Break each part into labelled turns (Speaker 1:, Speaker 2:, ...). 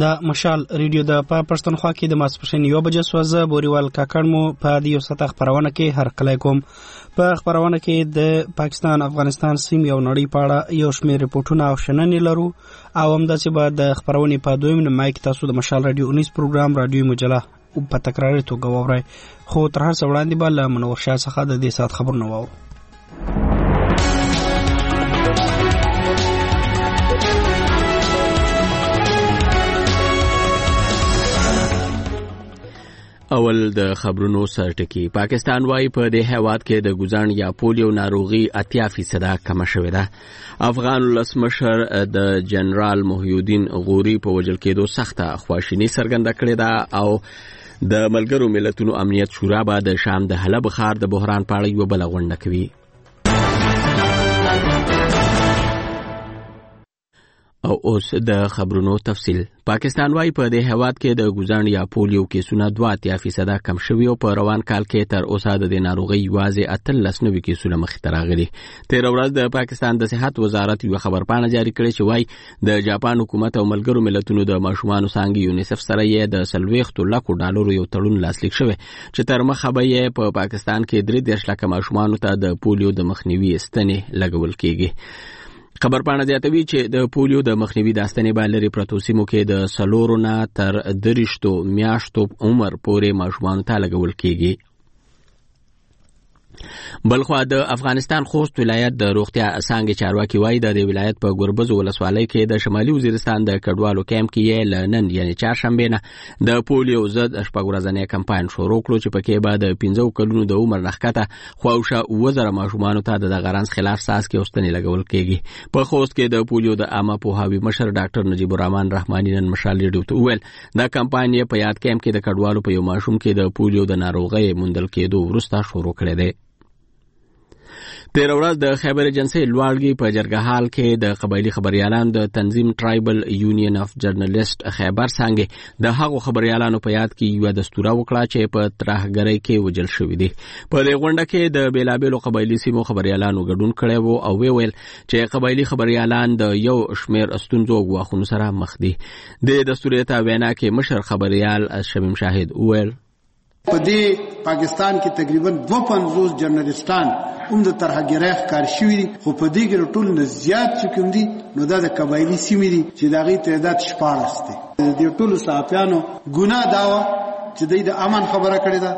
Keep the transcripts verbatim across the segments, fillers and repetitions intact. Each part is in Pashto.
Speaker 1: د مشال ریډیو د په پښتونخوا کې د ماسپښین یو بجې سوزه بوریوال کاکړ مو په دیو سطح خبرونه کې هر کله کوم په خبرونه کې د پاکستان افغانستان سیم یو نړۍ پاړه یو شمېر ریپورتونه او شننې لرو او همداسې به د خبرونې په دویم نمای کې تاسو د مشال ریډیو اونیس پروګرام رادیو مجله په تکراري توګه واورئ خو تر هر څه وړاندې به له منور شاه څخه د دې ساعت خبرونه واورو.
Speaker 2: اول د خبرونو سرټکی. پاکستان وايي په دې هیواد کې د ګوزان یا پولیو ناروغي اتیا فیصده کم شوې ده. افغان ولسمشر د جنرال محی الدین غوري په وژل کېدو سخته خواشیني څرګنده کړې ده او د ملګرو ملتونو امنیت شورا به د شام د حلب ښار د بحران په اړه یوه بله غونډه کوي. او اوس د خبرونو تفصیل. پاکستان وايي په دې هیواد کې د ګوزان یا پولیو کیسونه دوه اتیا فیصده کم شوي او په روان کال کې تر اوسه د دې ناروغۍ یوازې اتلس نوي کیسونه مخې ته راغلي. تېره ورځ د پاکستان د صحت وزارت یوه خبرپاڼه جاري کړې چې وايي د جاپان حکومت او ملګرو ملتونو د ماشومانو څانګې یونیسف سره یې د څلوېښتو لکو ډالرو یو تړون لاسلیک شوی چې تر مخه به یې په پاکستان کې درې دېرش لکه ماشومانو ته د پولیو د مخنیوي ستنې لګول کېږي. خبرپاڼه زیاتوي چې د پولیو د مخنیوي د ستنې به لرې پرتو سیمو کې د څلورو نه تر دېرشتو میاشتو عمر پورې ماشومانو ته لګول کېږي. بلخوا د افغانستان خوست ولایت د روغتیا څانګې چارواکي وایي د دې ولایت په ګوربزو ولسوالۍ کې د شمالي وزیرستان د کډوالو کیمپ کې یې له نن یعنې چهارشنبې نه د پولیو ضد شپږ ورځنی کمپاین شروع کړو چې پکې به د پنځو کلونو د عمر نه ښکته خواوشا اووه زره ماشومانو ته د دغه رنځ خلاف څاڅکي او ستنې لګول کېږي. په خوست کې د پولیو د عامه پوهاوي مشر ډاکټر نجیب الرحمن رحماني نن مشال ریډیو ته وویل دا کمپاین یې په یاد کیمپ کې د کډوالو په یو ماشوم کې د پولیو د ناروغۍ موندل کېدو وروسته شروع کړی دی. تېره ورځ د خیبر ایجنسۍ لواړګي په جرګهال کې د قبایلي خبریالانو د تنظیم ټرایبل یونین اف جرنالیست خیبر څانګې د هغو خبریالانو په یاد کې یوه دستوره وکړه چې په ترهګرۍ کې وژل شوي دي. په دې غونډه کې د بېلابېلو قبایلي سیمو خبریالانو ګډون کړی و او ویې ویل چې قبایلي خبریالان د یو شمېر ستونزو او ګواښونو سره مخ دي. د دستورې ته وینا کې مشر خبریال شمیم شاهد وویل
Speaker 3: په دې پاکستان کې تقریبا دوه پنځوس جرنالستان هم د ترهګرۍ ښکار شوي دي خو په دې کې ټول نه زیات چې کوم دي نو دا د قبایلي سیمې دي چې د هغې تعداد شپاړس دی. د دې ټولو صحافیانو ګناه دا وه چې دوی د امن خبره کړې ده.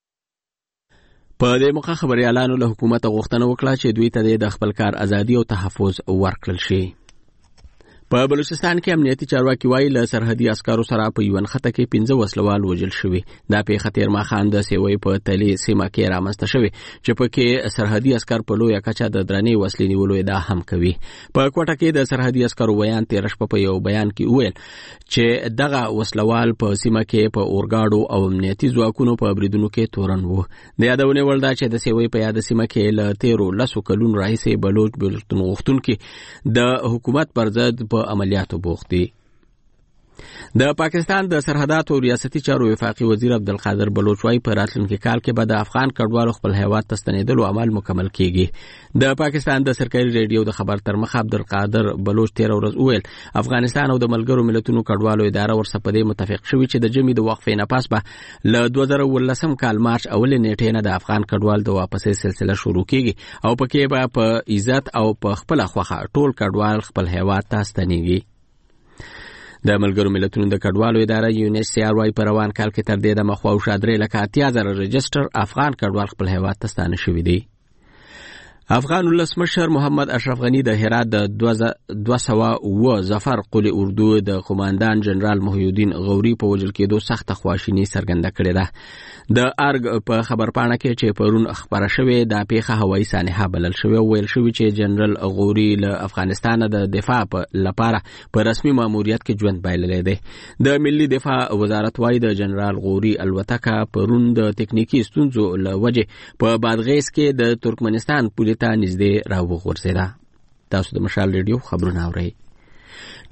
Speaker 2: په دې موقع خبریالانو له حکومته غوښتنه وکړه چې دوی ته د خپل کار ازادي او تحفظ ورکړل شي. په بلوچستان کې امنیتي چارواکي وایي له سرحدي عسکرو سره په یو نښته کې پنځه وسلوال وژل شوي. دا پیښه تېر ماښام د سیوۍ په تلې سیمه کې رامنځته شوې چې پکې سرحدي عسکر په لویه کچه د درنې وسلې نیولو ادعا هم کوي. په کوټه کې د سرحدي عسکرو ویان تېره شپه په یو بیان کې وویل چې دغه وسلوال په سیمه کې په اورګاډو او امنیتي ځواکونو په بریدونو کې تورن وو. د یادونې وړ ده چې د سیوۍ په یاده سیمه کې له تېرو لسو کلونو راهیسې بلوچ بېلتون غوښتونکي د حکومت پر ضد په عملیاتو بوخت دي. د پاکستان د سرحداتو ریاستي چارو وفاقي وزیر عبدالقادر بلوچ وايي په راتلونکي کال کې به د افغان کډوالو خپل هیواد ته ستنېدلو عمل مکمل کیږي. د پاکستان د سرکاري ریډیو د خبر تر مخه عبدالقادر بلوچ تېره ورځ وویل افغانستان او د ملګرو ملتونو کډوالو اداره ورسره په دې متفق شوي چې د ژمي د وقفې نه پس به له دوه زره اوولسم کال مارچ اولې نیټې نه د افغان کډوال د واپسۍ سلسله شروع کیږي او پکې به په عزت او په خپله خوښه ټول کډوال خپل هیواد ته ستنېږي. د ملګرو ملتونو د کډوالو اداره یونیسیار وايي په روان کال کې تر دې دمه خواوشا درې لکه اتیا زره رجسټر افغان کډوال خپل هیواد ته ستانه شوي دي. افغان ولسمشر محمد اشرف غنی د هرات د دوه سوه اووه ظفر قل اردو د قماندان جنرال محی الدین غوري په وژل کېدو سخته خواشیني څرګنده کړې ده. د ارګ په خبرپاڼه کې چې پرون خبره شوې دا پیښه هوایي سانحه بلل شوې او ویل شوي چې جنرال غوري له افغانستان د دفاع لپاره په رسمي ماموریت کې ژوند بایللی دی. د ملي دفاع وزارت وايي د جنرال غوري الوتکه پرون د تکنیکي ستونزو له وجې په بادغیس کې د ترکمنستان پولې ته نږدې راوغورځېده. تاسو د مشال ریډیو خبرونه اورئ.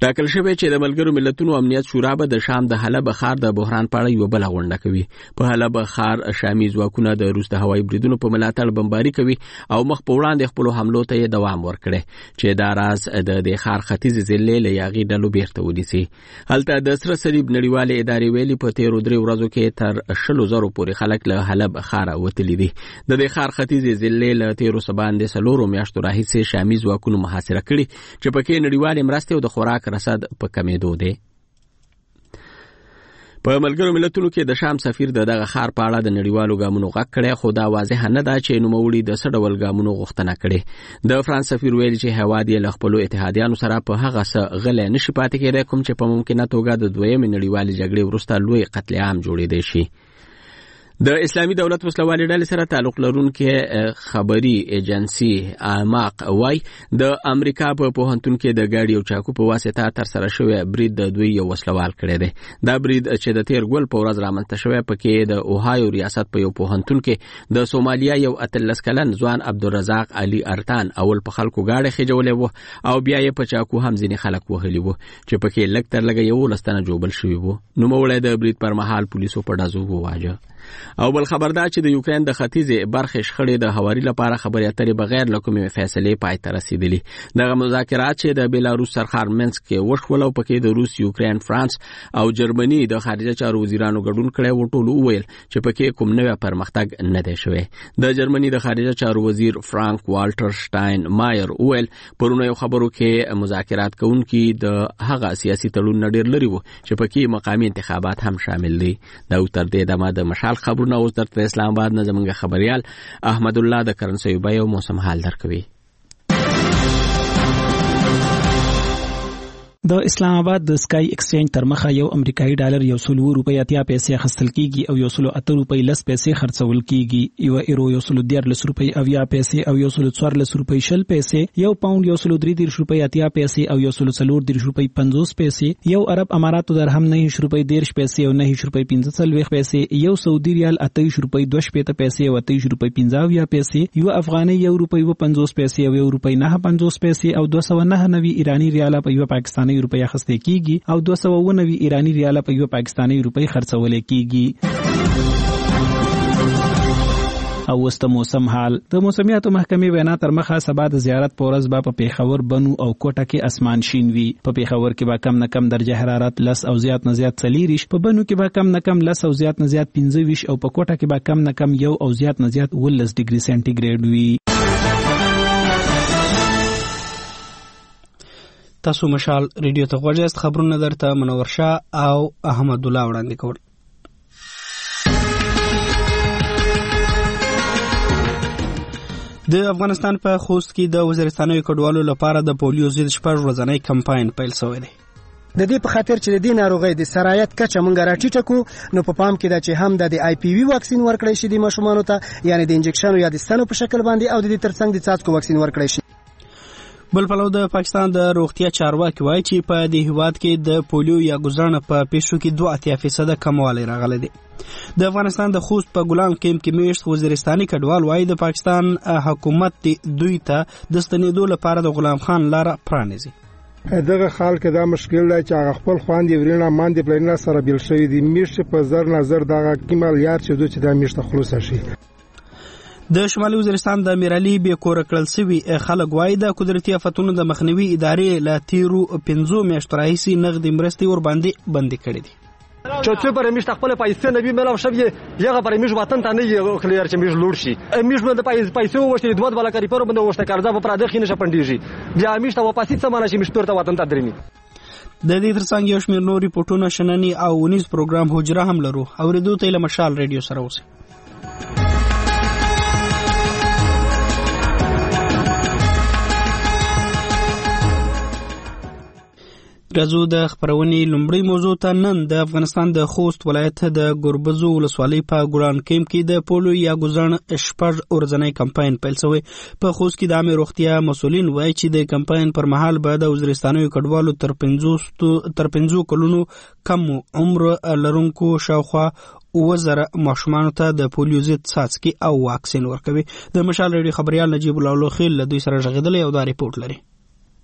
Speaker 2: ټاکل شوی چې د ملګرو ملتونو امنیت شورا به د شام د حلب ښار د بحران په اړه یو بل غونډه کوي. په حلب ښار شامي ځواکونه د روس د هوایي بریدونو په ملاتړ بمباري کوي او مخ په وړاندې خپل حملو ته یې دوام ورکړي چې دا راز د د ښار ختیځ ضلع له یاغي ډلو بیرته ونیسي. هلته د سره صلیب نړیوالې ادارې ویلي په تیرو درې ورځو کې تر شلو زرو پورې خلک له حلب ښاره وتلي دي. د دې ښار ختیځې ضلع له تیرو څه باندې څلورو میاشتو راهیسې شامي ځواکونو محاصره کړي چې پکې نړیوالې مرستې او د خوراک رسد په کمېدو دی. په ملګرو ملتونو کې د شام سفیر د دغه ښار په اړه د نړیوالو ګامونو غږ کړی، خو دا واضح نه ده چې نوموړي د څه ډول ګامونو غوښتنه کړې. د فرانس سفیر ویلي چې هېواد یې له خپلو اتحادیانو سره په هغه څه غلی نشي پاتې کېدی کوم چې په ممکنه توګه د دویمې نړیوالې جګړې وروسته لوی قتل عام جوړېدی شي. د اسلامي دولت وسلوالې ډلې سره تعلق لرونکې خبري ایجنسي اماق وای د امریکا په پوهنتون کې د ګاډي او چاکو په واسطه تر سره شوی برید د دوی یو وسلوال کړی دی. دا برید چې د تیر ګول په ورځ رامنځته شوی پکې د اوهایو ریاست په یو پوهنتون کې د سومالیا یو اتلس کلن ځوان عبدالرزاق علي ارتان اول په خلکو گاډي خېجولې وو او بیا یې په چاکو هم ځینې خلک وهلي وو چې پکې لږ تر لږه یو لستنه جوړل شوی وو. نوموړی د برید پر مهال پولیسو په ډزو وواژه. او بل خبر دا چې د یوکرين د ختیځې برخې شخړې د هواري لپاره خبرې اترې بغیر له کومې فیصلې پای ته رسیدلي. دغه مذاکرات چې د بیلاروس سرخار منسک کې وشول او پکې د روس، یوکرين، فرانس او جرمني د خارجه چارو وزیرانو ګډون کړی و، ټول وویل چې پکې کوم نوی پرمختګ نه دی شوی. د جرمني د خارجه چارو وزیر فرانک والټر شټاین مایر وویل پرونه یو خبرو کې مذاکرات کوونکي د هغه سیاسي تړون نه ډېر لري و چې پکې مقامي انتخابات هم شامل دي. دا تر دې دمه د مشال خبرونه اوس درته اسلام آباد نه زمونږ خبريال احمد الله د کرنسي بیو موسم حال درکوي.
Speaker 4: د اسلام آباد د سکای ایکسچینج تر مخه یو امریکایي ډالر یو سل روپۍ اتیا پیسې اخیستل کیږي او یو سل اته روپۍ لس پیسې خرڅول کیږي. یو ایرو یو سل دیارلس روپۍ اویا پیسې او یو سل څوارلس روپۍ شل پیسې، یو پاوند یو سل درې دیرش روپۍ اتیا پیسې او یو سل څلور دیرش روپۍ پنځوس پیسې، یو عرب اماراتو درهم نهه روپۍ دیرش پیسې او نهه روپۍ پنځه څلوېښت پیسې، یو سعودي ریال اته روپۍ دوه شپېته پیسې او اته روپۍ پنځه اویا پیسې، یو افغاني یو روپۍ و پنځوس پیسې او یو روپۍ نه پنځوس پیسې او دوه سوه نه نوي ایرانی ریاله په یو پاکستاني روپۍ اخیستل کیږي او دوه سوه و نوي ایرانی ریاله په یو پاکستاني روپۍ خرڅول کیږي. او وسته موسم حال. د موسمیاتو محکمې وینا تر مخه سبا د زیارت په ورځ به په پیښور، بنو او کوټه کې اسمان شین وي. په پیښور کې به کم نه کم درجه حرارت لس او زیات نه زیات څلېرویشت، په بنو کې به کم نه کم لس او زیات نه زیات پنځه ویشت او په کوټه کې به کم نه کم یو او زیات نه زیات اوولس ډیګري سانتي وي.
Speaker 1: تاسو مشال ریډیو ته غوږ خبرونه درته منور شاه او احمد الله وړاندې کول. د افغانستان په خوست کې د وزیرستاني کډوالو لپاره د پولیو ضد شپږ ورځنی کمپاین پیل شوی دی.
Speaker 5: د دې په خاطر چې د دې ناروغۍ د سرایت کچه مونږ راټیټه کو، نو په پام کې دا چې هم د آی پی وی واکسین ورکړی شي د ماشومانو ته، یعنی د انجکشن یا د ستنو په شکل باندې، او د دې ترڅنګ د څاڅکو واکسین ورکړی شي.
Speaker 1: بل پلو د پاکستان د روغتیا چارواکي وایي چې په دې هیواد کې د پولیو یا ګزرنه په پیښو کې دوه اتیا فیصد کموالی راغلی دی. د افغانستان د خوست په ګلان کیمپ کې میشت وزیرستاني کډوال وایي د پاکستان حکومت دوی ته د ستنېدو لپاره د غلام خان لاره پرانیزي.
Speaker 6: دغه خال کې دا مشکل دی چې هغه خپل خواندې ورینه ماندې پلینه سره بیل شوی دی. میشت په زر نظر دغه کیمال یار چې دوی چې دا میشت خلاص شي.
Speaker 1: د شمالي وزیرستان د میرالي به کور کړل سوي خلک وایي د قدرتي آفتونو د مخنیوي ادارې لا تیرو پنځو میاشتو راهیسې نغدي مرستې ور باندې بندي کړې دي.
Speaker 7: چې څو پر میش خپل پیسې نبی ملاو شوی یغه پر میش وطن ته نه یو کلیر چې میش لوړ شي. میش باندې پیسې وشتي دوه والا کاری پر باندې وشته قرضه په پراده خینه شپندېږي، بیا میش ته واپس سمانه شي میش پورته وطن ته درمي.
Speaker 1: د دې ترڅنګ یو شمېر نور ریپورتونه شننی او ونیز پروګرام حجره هم لرو. اوریدو ته له مشال ریډیو سره اوسئ. راځو د خبرونې لومړی موضوع ته. نن د افغانستان د خوست ولایت د ګربزو ولسوالۍ په ګوران کیمپ کې د پولیو یا ګزرن شپږ ورځنی کمپاین پیل شوی. په خوست کې د عامه روغتیا مسولین وایي چې د کمپاین پر مهال به د وزیرستاني کډوالو تر پنځوس تر پنځو کلونو کم عمر لرونکو شاوخوا وزره ماشومانو ته د پولیو ضد څاڅکي او واکسین ورکوي. د مشال ریډیو خبريال نجیب الله خیل له دوی سره ژغېدلی او دا ریپورت لري.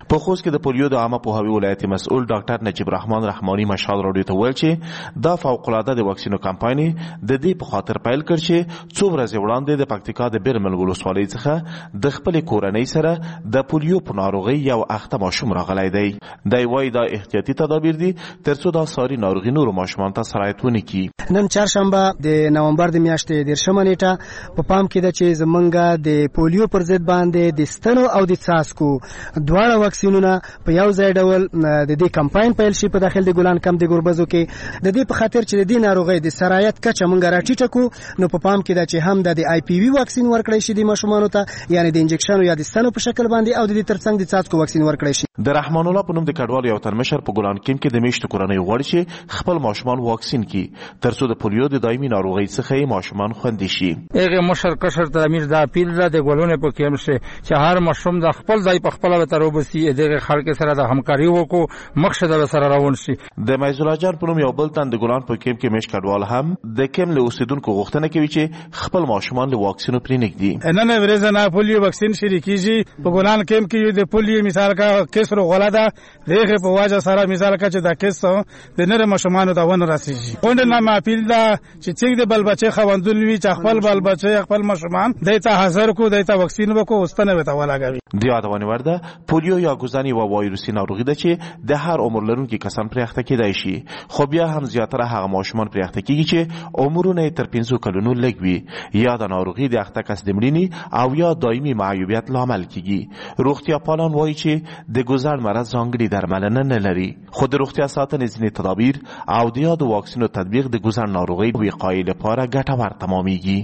Speaker 8: په خوست کې د پولیو د عامه پوهاوي ولایتي مسؤل ډاکټر نجیب رحمان رحماني مشال راډیو ته ویل چې دا فوق العاده د واکسینو کمپاین د دې په خاطر پیل کړ چې څو ورځې وړاندې د پکتیکا د بیرمل ولسوالۍ څخه د خپل کورنۍ سره د پولیو په ناروغۍ یو اخته ماشوم راغلی دی. دی وايي دا احتیاطي تدابیر دي ترڅو دا ساري ناروغي نورو ماشومانو ته سرایت ونه کړي.
Speaker 5: نن چهارشنبه د نومبر د میاشتې دیرشمه نیټه په پام کې ده چې زمونږ د پولیو پر ضد باندې د ستنو او د څاڅکو دواړه واکسینونه په یو ځای ډول د دې کمپاین پیل شي په داخل د ګلان کم د ګوربزو کې د دې په خاطر چې د دې ناروغۍ د سرایت کچه مونږ راټیټه کو نو په پام کې ده چې هم د آی پی وی واکسین ورکړی شي د ماشومانو ته یعنی د انجکشن یا د ستنو په شکل باندې او د دې ترڅنګ د څاڅکو واکسین ورکړی شي.
Speaker 8: د رحمان الله په نوم د کډوال یو ترمشر په ګلان کیم کې د میشتو کورنۍ غوړ چې خپل ماشومان واکسین کړي ترڅو د پولیو د دایمي ناروغۍ څخه یې ماشومان خوندي شي.
Speaker 9: هغه مشر کشر تر امیر د اپیل را د ګلونه په کیم شه چې هر ماشوم د خپل ځای په خپل وته روبسي دغه خلک سره د همکاري وکړو مقصد سره روان شي.
Speaker 8: د مایزولا جان په نوم یو بل تن د ګلان په کیم کې میش کډوال هم د کیم له اوسیدونکو غوښتنه کوي چې خپل ماشومان له واکسینو پرې نږدي.
Speaker 10: نن ورځ نه پولیو واکسین شروع کیږي په ګلان کیم کې د پولیو مثال کا کیسرو غلاده دغه په واجه سره مثال کا چې دا کیسو د نره ماشومان ته ونه راسیږي. وند نه ماپیل دا چې څنګه د بل بچي خوندون وی چې خپل بل بچي خپل ماشومان دایته حاضر کو دایته واکسین وکړو واستنه وته ولاګوي.
Speaker 8: د یادونه ورده پولیو یا ګوزنی و وایروسي ناروغي ده چې د هر عمر لرونکي کسان پرې اخته کیدای شي خو بیا هم زیاتره هغه ماشومان پرې اخته کیږي چې عمرونه تر پنځه کلونو لږ وي یا د ناروغي د اخته کس د مړینې او یا دایمي معیوبیت لامل کیږي. روغتیا پالان وایي چې د ګوزړ مرض ځانګړي درملنه نه لري خو د روغتیا ساتنې ځینې تدابیر او د یاد واکسینو تطبیق د ګوزړ ناروغۍ وقایې لپاره ګټور تمامېږي.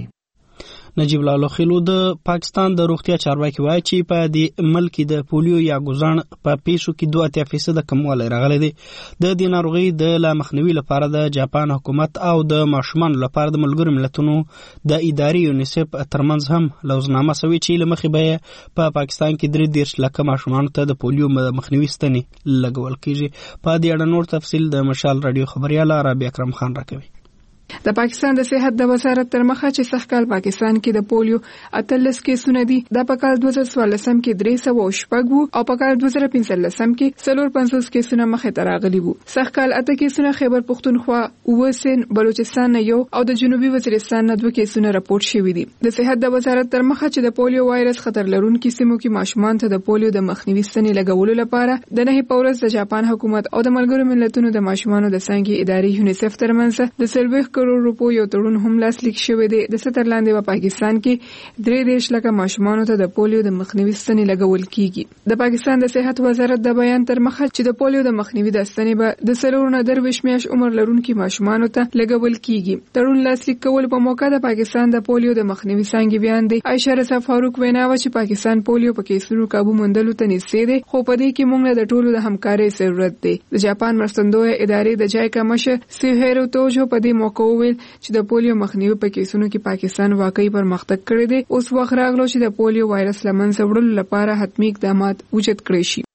Speaker 1: نجیب الله لوخیلو د پاکستان د روغتیا چارواکي وایي چې په دې ملک د پولیو یا ګوزړ په پیښو کې دوه اتیا فیصد کموالی راغلی دی. د دې ناروغۍ د لا مخنیوي لپاره د جاپان حکومت او د ماشومانو لپاره د ملګرو ملتونو د ادارې یونیسف ترمنځ هم لوزنامه سوي چې له مخې به په پاکستان کې درې دېرش لکه ماشومانو ته د پولیو مخنیوي ستنې لګول کیږي. په دې اړه نور تفصیل د مشال رادیو خبريال رابعه اکرم خان راکوي.
Speaker 11: د پاکستان د صحت د وزارت تر مخه چې سږ کال پاکستان کې د پولیو اتلس کیسونه دي د په کال دوه زره څوارلسم کې درې سوه شپږ وو او په کال دوه زره پنځلسم کې څلور پنځوس کیسونه مخې ته راغلي وو. سږ کال اته کیسونه خیبر پښتونخوا، اووه سند، بلوچستان نه یو او د جنوبي وزیرستان نه دوه کیسونه راپورټ شوي دي. د صحت د وزارت تر مخه چې د پولیو وایرس خطر لرونکو سیمو کې ماشومان ته د پولیو د مخنیوي ستنې لګولو لپاره د نه پورس د جاپان حکومت او د ملګرو ملتونو د ماشومانو د څنګه ادارې یونیسف ترمنځ د څلوېښت کروڑ روپو یو تړون هم لاسلیک شوی دی. د ستر لاندې په پاکستان کې درې دېرش لکه ماشومانو ته د پولیو د مخنیوي ستنې لګول کیږي. د پاکستان د صحت وزارت د بیان تر مخه چې د پولیو د مخنیوي د ستنې به د څلور نه درویش میاشت عمر لرونکو ماشومانو ته لګول کیږي. تړون لاسلیک کول په موقع د پاکستان د پولیو د مخنیوي څنګه بیان دی. عائشہ رضا فاروق وینا و چې پاکستان پولیو په کیسونو قابو موندلو ته نږدې دی خو په دې کې موږ د ټولو د همکارۍ ضرورت دی. د جاپان مرستندوی ادارې د جایکا مشر سیهرو توجو په دې موقع ویل چې د پولیو مخنیوي په کیسونو کې پاکستان واقعي پرمختګ کړی دی. اوس وخت راغلو چې د پولیو وایرس لمنځه وړلو لپاره حتمي اقدامات وجود کړی شي.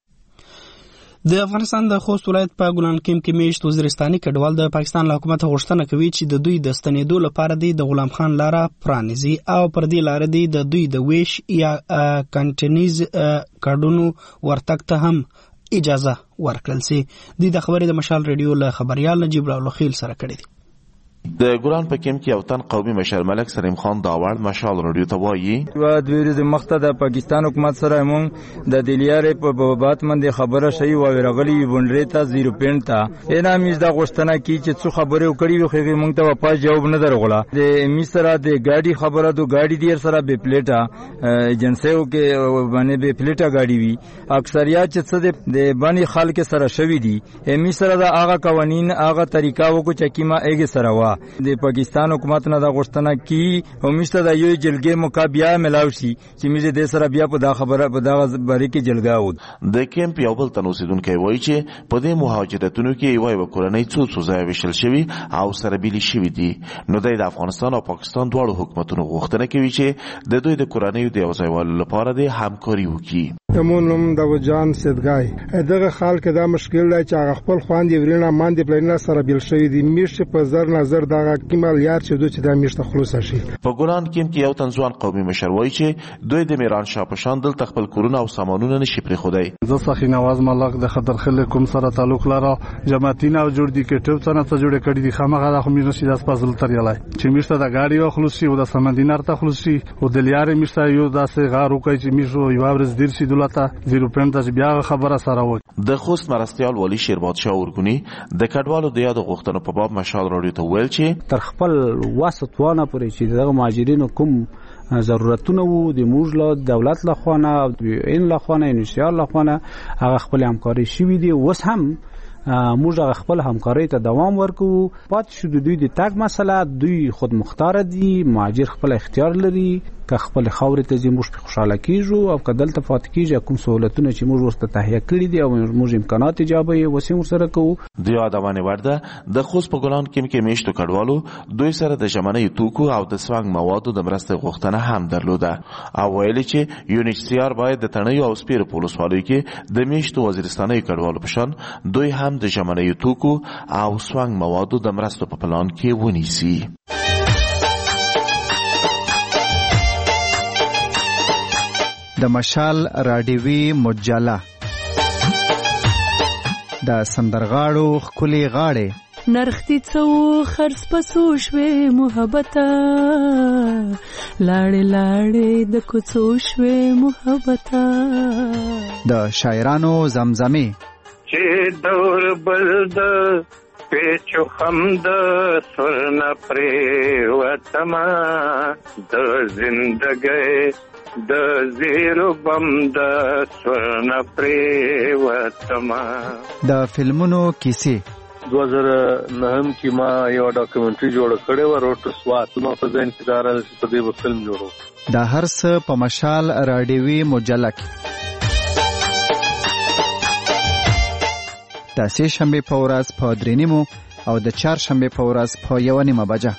Speaker 1: د افغانستان د خوست ولایت په ګلان کیم کې میشت وزیرستاني کډوال د پاکستان له حکومت غوښتنه کوي چې د دوی د ستنېدو لپاره د غلام خان لاره پرانیزي او پر دې لاره د دوی د ویش یا کانټینیز کارډونو ورتګ ته هم اجازه ورکړل سي. د خبرې د مشال رادیو له خبريال نجیب الله خیل سره کړی دی.
Speaker 8: د ګلان په کیم کې یو تن قومي مشر ملک سلیم خان داوړ مشال رادیو ته وایي
Speaker 9: و د ویرو مخته د پاکستان حکومت سره مونږ د دلیارې په بابات باندې خبره شوی و ورغلی ونډری ته زیرو پینټ ته اینا میز د غوښتنه کی چې څو خبره وکړي وو خو مونږ ته په جواب نه درغله. د می سره د گاډي خبره دو گاډي دیر سره به پلیټا ایجنسیو کې باندې به پلیټا گاډي وی اکثریت چې د باندې خلک سره شوی دي می سره د هغه قوانین هغه طریقہ وکړو چې کیما ایګ سره وا د پاکستان حکومت نه د غوښتنه کی او مشته د یو جلګې مقابیا ملاو شي چې میزه د سره بیا په دا خبره په دا بری کې جلګا و.
Speaker 8: د کیمپ یو بل تنوسیدونکو وایي چې په دې مهاجرتونو کې یو یو کورنۍ څو څو ځای وشل شوی او سره بیلی شوی دي. نو د افغانستان او پاکستان دواړو حکومتونو غوښتنه کوي چې د دوی د کورنۍ د یو ځای والو لپاره د همکاري وکړي.
Speaker 6: همونم د وجان سیدګای دغه خلک دا مشکل دی چې هغه خپل خواندې ورینه ماندې پلان سره بیل شوی دي. میشه په زر نظر زر دغه کیمال یار چې دوی چې د میشته خلاص شي.
Speaker 8: په ګولان کې یو تنځوان قومي مشر وایي چې دوی د میران شاه په شان دلته خپل کورونه او سامانونه نشي پرېښودی.
Speaker 12: زه سخي نواز ملک د خطرخل کوم سره تعلق لرم. جماعتینه او جوړ دي کې ټپ څنګه ته جوړ کړی دي خامخا د خو میرو سي داس پازل تریالای چې میشته د گاډي او خلاصي او د سمندینار ته خلاصي او د لیارې میشته یو داسې غار وکړي چې میشو یو ورځ دیر سي دولته زیرو پنځه ته بیا خبره سره و.
Speaker 8: د خوست مرستيال ولی شیربادشاه اورګونی د کډوالو د یاد غوښتنو په باب مشال راډیو ته ویل چې
Speaker 13: تر خپل واسطوانه پورې چې دغه مهاجرینو کوم ضرورتونه وو د موږ له دولت له خوانه ان له خوانه انشاء الله خوانه هغه خپل همکاري شوي دي. اوس هم موږ خپل همکاري ته دوام ورکو. پات شو د دوی د تاګ مسله دوی خود مختار دي. مهاجر خپل اختیار لري که خپل خاورې ته ځي موږ په خوشاله کیږو او که دلته پاتې کیږي کوم سہولتونه چې موږ ورته تهیه کړي دي او موږ امکانات ایجابوي وسیم ورسره کوو.
Speaker 8: د یادونه ورده د خوست په ګلان کې کې میشتو کډوالو دوی سره د ژمنې توکو او د سوانګ موادو د مرستې غوښتنه هم درلوده او ویلي چې یو ان ایچ سی آر باید د تڼیو او سپیرو په ولسوالیو کې د میشتو وزیرستاني کډوالو په شان دوی هم د ژمنې توکو او سوانګ موادو د مرستو په پلان کې ونیسي.
Speaker 14: د مشال راډیوي مجله د سندرغاړو خولي غاړې
Speaker 15: نرختی څو خرڅ پسو شوې محبته لاړې لاړې د کوڅو شوې محبته
Speaker 14: د شاعرانو زمزمې
Speaker 16: چې دور بل د پیچو خمد سرنا پریوتما د زندګۍ د زیرو بم د سورنا پریوتما.
Speaker 14: د فلمونو کیسې
Speaker 17: دو هزار نهم کې ما یو ډاکومنټري جوړ کړی و روټ سوات نو په ځین کې دار په دې فلم جوړو.
Speaker 14: د هر څه په مشال راډیوي مجله کې د سه شنبه په ورځ په درې نیمو او د چهار شنبه په ورځ په یو نیمه بجه.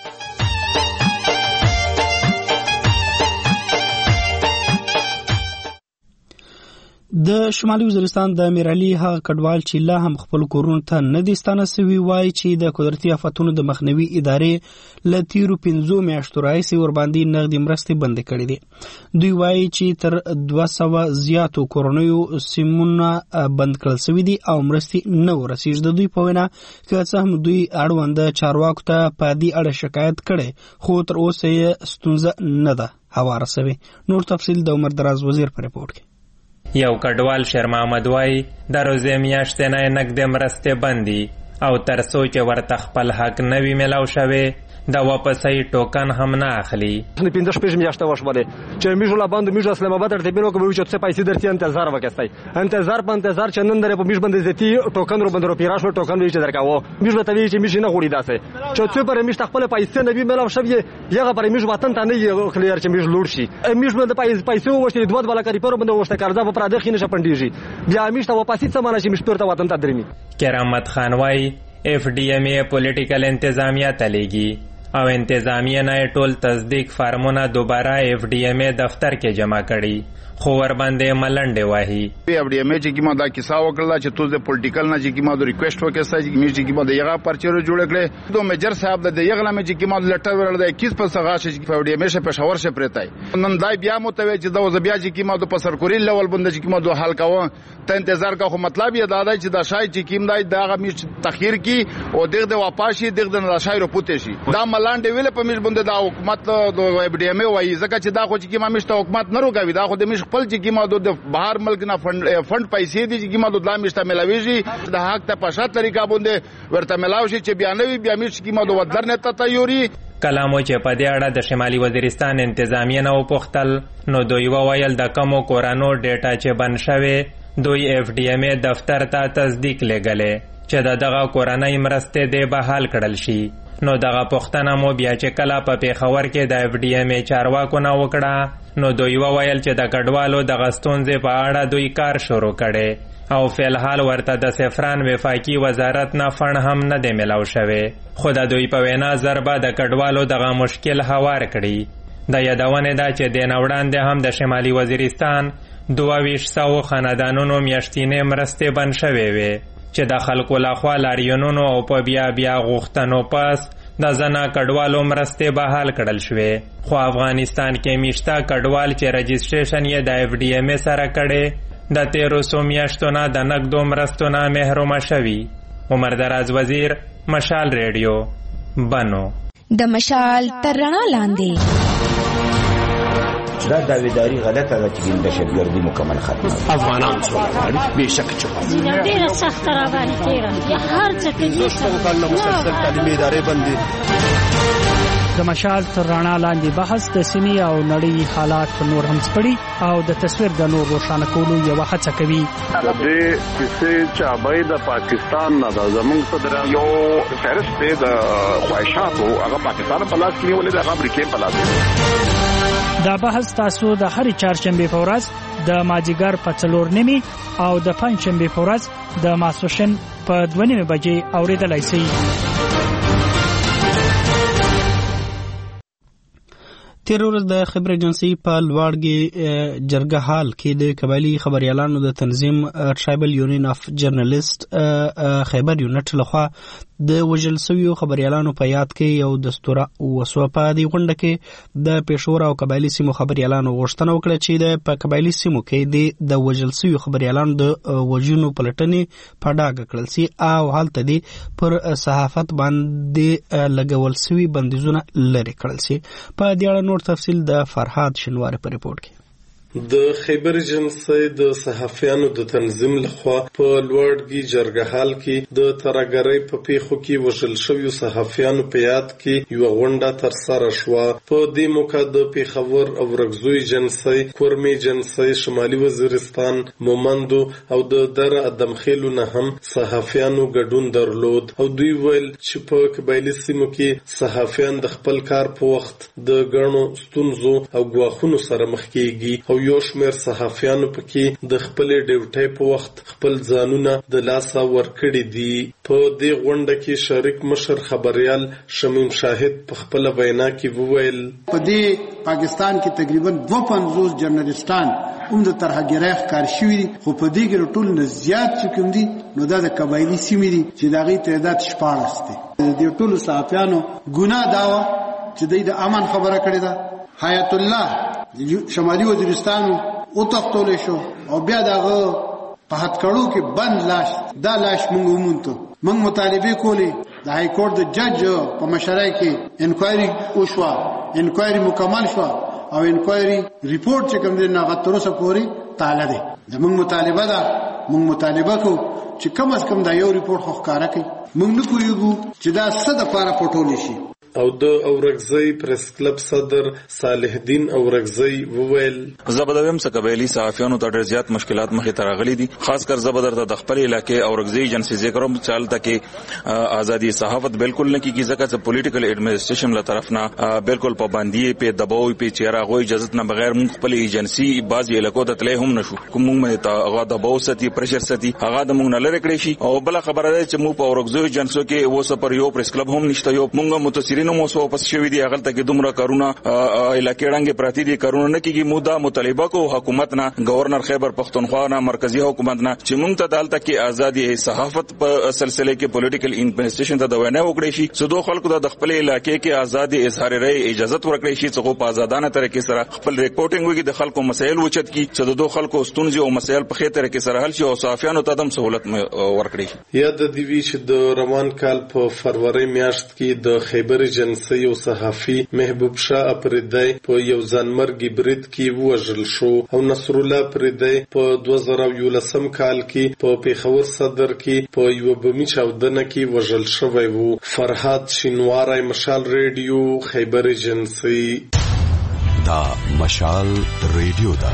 Speaker 1: د شمالي وزیرستان د امیرعلي هغه کډوال چې لا هم خپل کورونو ته نه دي ستانه سوي وایي چې د قدرتي آفتونو د مخنیوي ادارې له تیرو پنځو میاشتو راهیسې ورباندې نغدي مرستې بندې کړې دي. دوی وایي چې تر دوه سوه زیاتو کورنیو سیمونه بند کړل سوي دي او مرستې نه ورسیږي. د دوی په وینا که څه هم دوی اړوند چارواکو ته په دې اړه شکایت کړي خو تر اوسه یې ستونزه نه ده هواره سوي. نور تفصیل د عمر دراز وزیر په رپورټ کې.
Speaker 18: یو کډوال شیر محمد وای د روزې میاشتې نه نقد مرستې بندي او تر څو چې ورته خپل حق نه وي ملاو شوی د واپسۍ ټوکن هم نه اخلي.
Speaker 7: پنځه شپږ میاشتې وشولې چې میږ لا باندې میږ اسلام آباد ته بینو کوم چې څه پیسې درته انتظار وکړای انتظار په انتظار چې نن درې په میږ باندې زتی ټوکن رو باندې رو پیراش ټوکن وی چې درکاو میږ ته وی چې میږ نه غوړي داسه چې څه پر میږ خپل پیسې نه وي ملاو شوی یغه پر میږ وطن ته نه کلیر چې میږ لوړ شي میږ باندې پیسې وشتي دوه بالا کاری پر باندې وشته قرضه په پراده خینه شپندېږي بیا میږ ته واپسی څه معنی چې میږ پرته وطن ته درمي.
Speaker 18: کرامت خان وای اف ډی ایم ای پولیټیکل انتظامیه تلېږي او انتظامیه نه ټول تصدیق فارمونه دوباره اف ډی ایم ای دفتر کې جمع کړي خو ور باندې ملنډې وایي.
Speaker 19: اف ډی ایم ای چې کیما دا کیسه وکړه چې تو د پولیټیکل نه چې کیما د ریکوېسټ وکړه چې میږي کیما د یغه پرچېرو جوړ کړي دوه میجر صاحب د یغه لمه چې کیما لټر ورل د کیس په سغا چې اف ډی ایم ای شه پېښور شه پرتای نن دای بیا متوي چې د وز بیا چې کیما د پسر کوري لول بند چې کیما د حل کاوه ته انتظار کا خو مطلب یې دا دی چې دا شای چې کیم دای دغه میش تخیر کی او دغه د واپاشي دغه د شای رو پوتې شي دا ملاندې ویل په میش بند د حکومت د اف ډی ایم ای وایي ځکه چې دا خو چې کیما میش ته حکومت نه روګوي دا خو د میش خپل چې کیما د بهر ملک نه فند فند پیسې دي چې کیما د دلا میشته ملاويږي د حق ته په شرط طریقه باندې ورته ملاوي چې بیانوي بیا میش کیما د ودر نه ته تیوري
Speaker 18: کلامو چې په دې اړه د شمالي وزیرستان انتظامیه نه وپوښتل نو دوی وویل د کمو کورانو ډیټا چې بند شوی دوی اف ډی ایم ای دفتر ته تصدیق لګلې چې د دغه کورنۍ مرستې دې بحال کړل شي. نو دغه پوښتنه مو بیا چې کله په پیښور کې د اف ډی ایم ای چارواکو نه وکړه نو دوی وویل چې د کډوالو دغه ستونزې په اړه دوی کار شروع کړي او فیلحال ورته د سفران وفاقي وزارت نه فند هم نه دی ملاو شوی خو د دوی په وینا ضربه د کډوالو دغه مشکل هوار کړي. د یادونې ده چې د نوړاندې هم د شمالي وزیرستان دوه ویشت سوو خاندانونو میاشتینې مرستې بند شوې وې چې د خلکو لخوا لاریونونو او په بیا بیا غوښتنو پس د زنا کډوالو مرستې بحال کړل شوې، خو افغانستان کې میشته کډوال چې رجسټریشن یې د اف ډي ایم سره کړي د تیرو څو میاشتو نه د نقدو مرستو نه محرومه شوي. عمر دراز وزیر، مشال ریډیو، بنو.
Speaker 20: د مشال تر رڼا لاندې
Speaker 21: دا داویداری غلطه ده چې د دهشتګردي مکمل ختمه
Speaker 22: افغانان څو غواړي بېشکه چې غواړي
Speaker 23: ډېره سخته راباندې تېره هر څه کوي
Speaker 22: کال نه مسلسل تعلیمي ادارې بندې.
Speaker 24: د مشال تر رڼا لاندې بحث د سیمې او نړۍ حالات په نور هم سپړي او د تصویر د نور روښانه کولو یوه هڅه کوي.
Speaker 25: د دې کیسې چابۍ د پاکستان نه ده، زموږ صدر یو فهرست دی د خواهشاتو، هغه پاکستان په لاس کې نیولې ده، هغه امریکې په لاس کې.
Speaker 24: دا بحث تاسو د هرې چهارشنبې په ورځ د مازدیګر په څلور نیمې او د پنجشنبې په ورځ د ماسپښین په دوه نیمې بجې اورېدلی شئ.
Speaker 1: تیر ورځ د خبر ایجنسی په لوړګي جرګه حال کې د قبایلی خبريالانو د تنظیم ټرایبل یونین اف جرنالیست خیبر یونټ لخوا د وژل شویو خبريالانو په یاد کې یو دستور وسو په دی غونډه کې د پېښور او قبایلی سیمو خبريالانو غوښتنه وکړه چې د په قبایلی سیمو کې د وژل شویو خبريالانو د وژنو پلټنې په ډاګه کړل سي او حالت دي پر صحافت باندې لګول شوی بندیزونه لري کړل سي. په دې اړه نور تفصیل د فرهاد شنواری په ریپورت کې.
Speaker 26: د خیبر ایجنسی د صحافیانو د تنظیم لخوا په لوړګي جرګه حال کې د ترګرۍ په پیښو کې وژل شویو صحافیانو په یاد کې یو غونډه تر سره شوه. په دې موقع د پیښور او رګزوی ایجنسی، کورمي ایجنسی، شمالي وزیرستان، مومندو او د در ادمخیلو نه هم صحافیانو ګډون درلود او دوی ویل چې په قبایلی سیمو کې صحافیان د خپل کار په وخت د ګڼو ستونزو او ګواښونو سره مخ کیږي او یو شمېر صحافیانو پکې د خپلې ډیوټۍ په وخت خپل ځانونه د لاسه ورکړي دي. په دې غونډه کې شریک مشر خبريال شمیم شاهد په خپل وینا کې وویل
Speaker 3: په دې پاکستان کې تقریبا دوه پنځوس جرنالستان هم د ترهګرۍ ښکار شوي دي، خو په دې کې ټول نه زیات چې کوم دي نو دا د قبایلي سیمې دي چې د هغې تعداد شپاړس دی. د دې ټولو صحافیانو ګناه دا وه چې دوی د امن خبره کړې ده. حیات الله شمالي وزیرستان او تختول شو او بیا دغه په هټکړو کې بند لاش دا لاش موږ ومونته موږ مطالبه کولې د های کورټ د جج په مشرۍ کې انکوایري وشوه، انکوایري مکمل شو او انکوایري ریپورت چې کوم دی هغه تر اوسه پورې تاله دی. زموږ مطالبه ده موږ مطالبه کوو چې کم از کم دا یو ریپورت خو ښکاره کړي. موږ نه پوهیږو چې دا څه دپاره پټولی شي.
Speaker 26: او د اورګزی پریس کلب صدر صالح الدین اورګزی وویل
Speaker 27: زبردویم څخه قبایلی صحافیانو ته ډېر زیات مشکلات مخې ته راغلي دي، خاص کر زبردر ته د خپل علاقې اورګزی ایجنسی ذکر هم چالت کې ازادي صحافت بالکل نه کیږي ځکه چې پولیټیکل ایڈمنسټریشن له طرف نه بالکل پابندي په دباو په چیرې غوي اجازه نه بغیر موږ خپل ایجنسی بعضی علاقو ته تلې هم نشو کوم موږ ته هغه دباو ستي پرشر ستي هغه د موږ نه لری کړی شي. او بل خبره ده چې موږ په اورګزی ایجنسو کې و سپر یو پریس کلب هم نشته، یو موږ متصرین مو سو پس شوی دی هغه ته کې دومره کارونه علاقې رنګ پراتی دي کارونه نه کیږي. مودا مطالبه کو حکومت نه، گورنر خیبر پختونخوا نه، مرکزی حکومت نه چې موږ ته دالته کې ازادي صحافت په سلسله کې پولیټیکل انویسټیګیشن ته د وینا وکړي شي، سودو خلکو د خپل علاقې کې ازادي اظهار رائے اجازه ورکړي شي چې په آزادانه طریقې سره خپل ریپورټینګ وکړي، د خلکو مسایل وچت کی چې د دوه خلکو ستونزې او مسایل په خې طریقې سره حل شي او صحافیانو ته د سہولت ورکړي شي.
Speaker 26: یا د دیوی چې د روان کال په فروری میاشت کې د خیبر ایجنسی او صحافي محبوب شاه اپریدی په یو ځانمرګي برید کې وژل شو او نصر الله اپریدی په دوه زره یولسم کال کې په پیښور صدر کې په یو بمي چاودنه کې وژل شوی وو. فرهاد شینواری، مشال ریډیو، خیبر ایجنسی.
Speaker 28: دا مشال ریډیو دا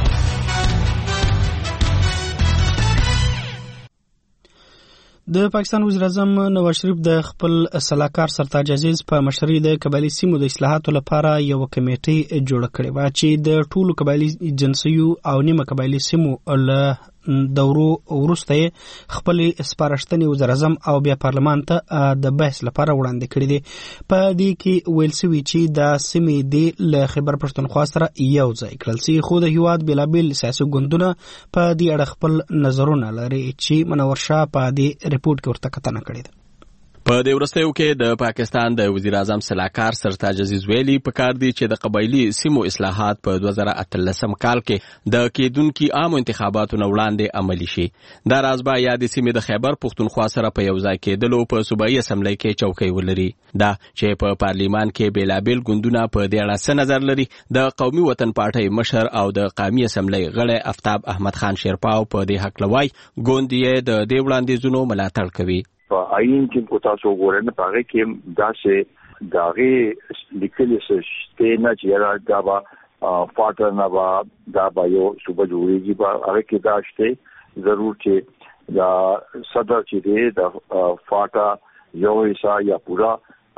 Speaker 1: د پاکستان وزیر اعظم نواز شریف د خپل سلاکار سرتاج عزیز په مشرۍ د قبایلی سیمو د اصلاحاتو لپاره یو کمیټه جوړه کړې و چې د ټولو قبایلی جنسیو او نیمه قبایلی سیمو له دورو ورسته خپل سپارښتنې وزیر اعظم او بیا پارلمان ته د بحث لپاره وړاندې کړې دي. په دې کې ویل شوي چې د سیمې د له خیبر پښتونخوا سره یو ځای کړل سي، خو د هیواد بېلابېل سیاسي ګوندونه په دې اړه خپل نظرونه لري چې منور شاه په دې ریپورت کې ورته کتنه کړې ده.
Speaker 2: په دې وروستیو کې د پاکستان د وزیر اعظم سلاکار سرتاج عزیز ویلي پکار دی چې د قبایلی سیمو اصلاحات په دوه زره اتلسم کال کې د کېدونکو عامو انتخاباتو نه وړاندې عملي شي. دا راز به یادې سیمې د خیبر پښتونخوا سره په یو ځای کېدلو په صوبایي اسمبلی کې چوکۍ ولري. دا چې په پارلیمان کې بیلابیل ګوندونه په دې اړه څه نظر لري، د قومي وطن پارټۍ مشر او د قومي اسمبلی غړی افتاب احمد خان شیرپاو په دې حق لوي ګوند یې د دې وړاندیزونو ملاتړ کوي.
Speaker 4: په آئین کې کو تاسو وګورئ نه پاره کې دا چې داغه لیکلي شته نه چې دا با فاټر نه با دا با یو صوبه جوړیږي په هغه کې دا شته ضرور چې دا صدر چې دی دا فاټا یو حصہ یا پورا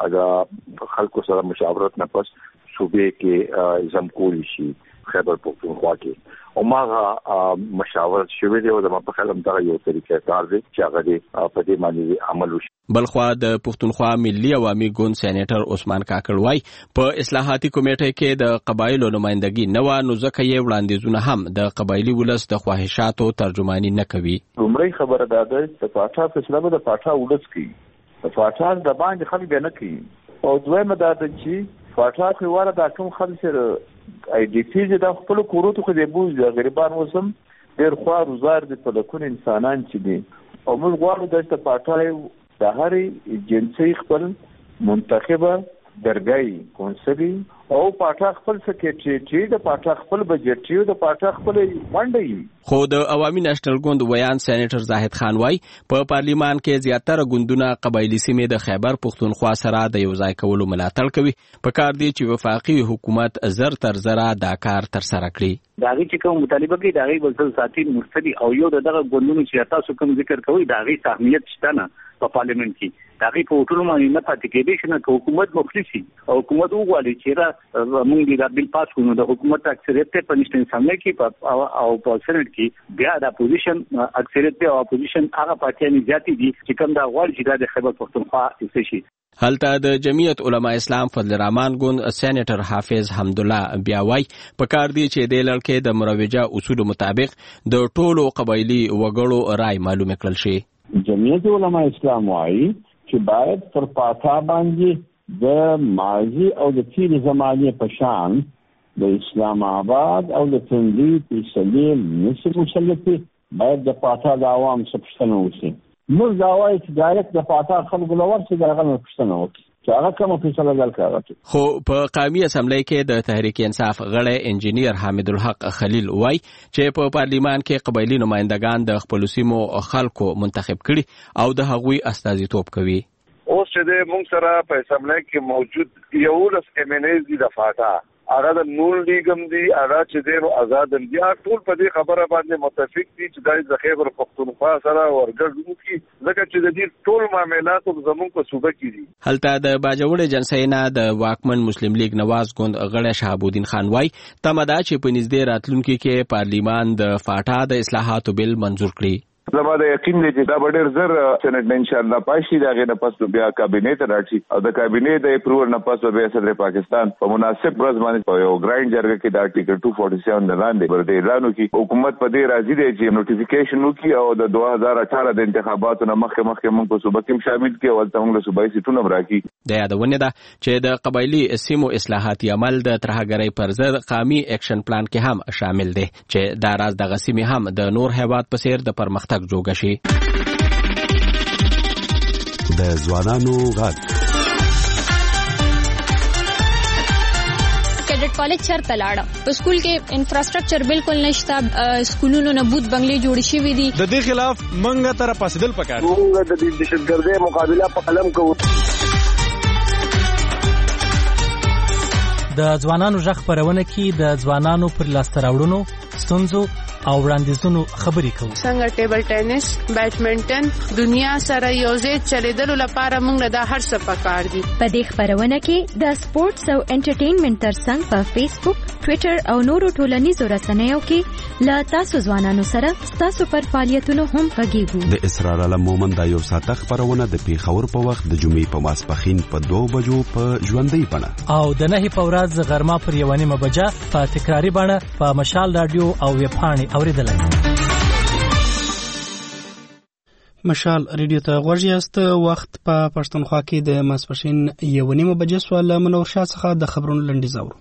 Speaker 4: اگر خلکو سره مشاورت نه پس صوبې کې زم کولی شي خیبر پختونخوا کې او ما مشاورت شوی دی او د ما په خیال دا یو طریقې کار دی چې هغه دی په دې باندې عمل وشي.
Speaker 2: بلخوا د پښتونخوا ملي عوامي ګوند سېنیټر عثمان کاکړ وای په اصلاحاتي کمیټه کې د قبایلو نمائندګي نه و، نو ځکه یې وړاندیزونه هم د قبایلی ولس د خواهشاتو ترجمانی نه کوي.
Speaker 4: عمرې خبره ده چې پاټا فیصله به د پاټا ولس کوي، د پاټا د باندې خلک نه کوي. او دویمه دا ده چې پاټا خو واره دا کوم خلک سره ای ډی پی چې د خپل کوروتو خو د بوز د غریبان وسم ډیر خو روزار دي په لکون انسانان چې دي او موږ غواړو د پاټای د هرې جنسي خپل منتخبه درګي کونسلي او پاټا خپل سکرټری د پاټا خپل بجټ د پاټا خپل منډي.
Speaker 2: خو د عوامي نېشنل ګوند ویان سېنیټر زاهد خان وای په پارلیمان کې زیاتره ګوندونه قبایلی سیمې د خیبر پښتونخوا سره د یو ځای کولو ملاتړ کوي. په کار دی چې وفاقي حکومت زر تر زره دا کار تر سره کړي.
Speaker 5: داغي چې کوم مطالبه کوي داغي بل ساتي مرتدي او یو دغه ګوندونو چې تاسو کوم ذکر کوي داغي اهمیت شته نه په پارلیمنت کې. داغي په ټولو باندې نه پاتې کېږي چې حکومت مخلصي او حکومت وغواړي چې را موږ د بل پاس کوو د حکومت اکثریت په نشټن سملای کې او په سېنات کې بیا د اپوزیشن اکثریت او اپوزیشن هغه پارټیان زیاتې دي چې کوم دا غواړي چې د خیبر پښتونخوا څه شي.
Speaker 2: هلته د جمعیت علما اسلام فضل الرحمن ګوند سېنیټر حافظ حمدالله بیاوای په کار دی چې د لړکې د مروجه اصول مطابق د ټولو قبایلی وګړو رائے معلومه کړل شي.
Speaker 4: جمعیت علما اسلام وايي چې باید پر پاتا باندې د ماضي او د تیر زمانه په شان د اسلام آباد او د تندي په سلیل نسب مسلطي باید د پاتا د عوام سپشتنه وشي. موږ دا وایو چې ډایرکټ د پاتا خلکو لور چې دغه سپشتنه وکړي چې هغه کومه فیصله دل کاږي.
Speaker 2: خو په قومي اسمبلی کې د تحریک انصاف غړی انجینیر حامد الحق خلیل وای چې په پارلیمان کې قبایلی نمائندگان د خپل سیمو خلکو منتخب کړي او د هغوی استازیتوب کوي.
Speaker 25: اوس چې د موږ سره په اسمبلی کې موجود یو لس ایم ان ایز دي د فاټا هغه د نور لیګم دي هغه چې د آزاد انډیا ټول په دې خبره باندې متفق دي چې د خیبر پښتونخوا سره ورګډ وکړي ځکه چې د دې ټول معاملات زموږ په صوبه کې دي.
Speaker 2: هلته د باجوړ جنسینا د واکمن مسلم لیگ نواز ګوند غړی شهاب الدین خان وای تمدا چې په نږدې راتلونکي کې پارلیمان د فاټا د اصلاحاتو بل منظور کړي.
Speaker 25: زما د یقین دی چې دا به ډېر زر سېنټ ان شاء الله پاشي د هغې نه پس بیا کابینې ته راځي او د کابینې د اپروول نه پس بیا صدر پاکستان په مناسب ورځ باندې په یو ګراینډ جرګه کې د آرټیکل ټو فورټي سیون نه لاندې ورته اعلان وکړي. حکومت په دې راضي دی چې نوټیفیکیشن وکړي او د دوه هزار اټھارہ د انتخاباتو نه مخکې مخکې موږ په صوبه کې شامل کړي او هلته موږ له صوبایي سیټونه هم راکړي.
Speaker 2: د یادونه ده چې د قبایلي سیمو اصلاحاتي عمل د ترهګرۍ پر ضد قومي اکشن پلان کې هم شامل دی چې دا راز دغه سیمې هم د نور هیواد په څیر د پرمختګ جوګه شي.
Speaker 28: د ځوانانو غږ
Speaker 6: کیډټ کالج چرته لاړه په سکول کې انفراستراکچر بالکل نشته سکولونو نه بوت بنگلې جوړ شوې دي
Speaker 9: د دې خلاف منګه تر پاسدل پکار
Speaker 25: موږ د دې دهشتګردۍ مقابله په قلم کوو.
Speaker 10: د ځوانانو غږ خبرونه کې د ځوانانو پر لاسته راوړنو ستونزو او وړاندیزونو خبرې کوو.
Speaker 11: څنګه ټیبل ټینس بیډمنټن دنیا سره یوځای چلیدلو لپاره موږ له دا هر څه پکار دي.
Speaker 12: په دې خبرونه کې د سپورتس او انټرټینمنټ ترڅنګ په فیسبوک ټویټر او نورو ټولنیزو رسنیو کې لا تاسو ځوانانو سره تاسو پر فعالیتونو هم غږیږو.
Speaker 28: د اسرار علم مومن دا یو ساعته خبرونه د پیښور په وخت د جمعې په ماسپښین په دوه بجو په ژوندۍ بڼه
Speaker 10: او د نهي په ورځ غرمه پر یوه نیمه بجه په تکراري بڼه په مشال رادیو او ویب پاڼې اوریدلای.
Speaker 1: مشال ریډیو ته غوږ یاست. وخت په پښتونخوا کې د ماسپښین یوه نیمه بجې سوه. له منور شاه څخه د خبرونو لنډیز اورو.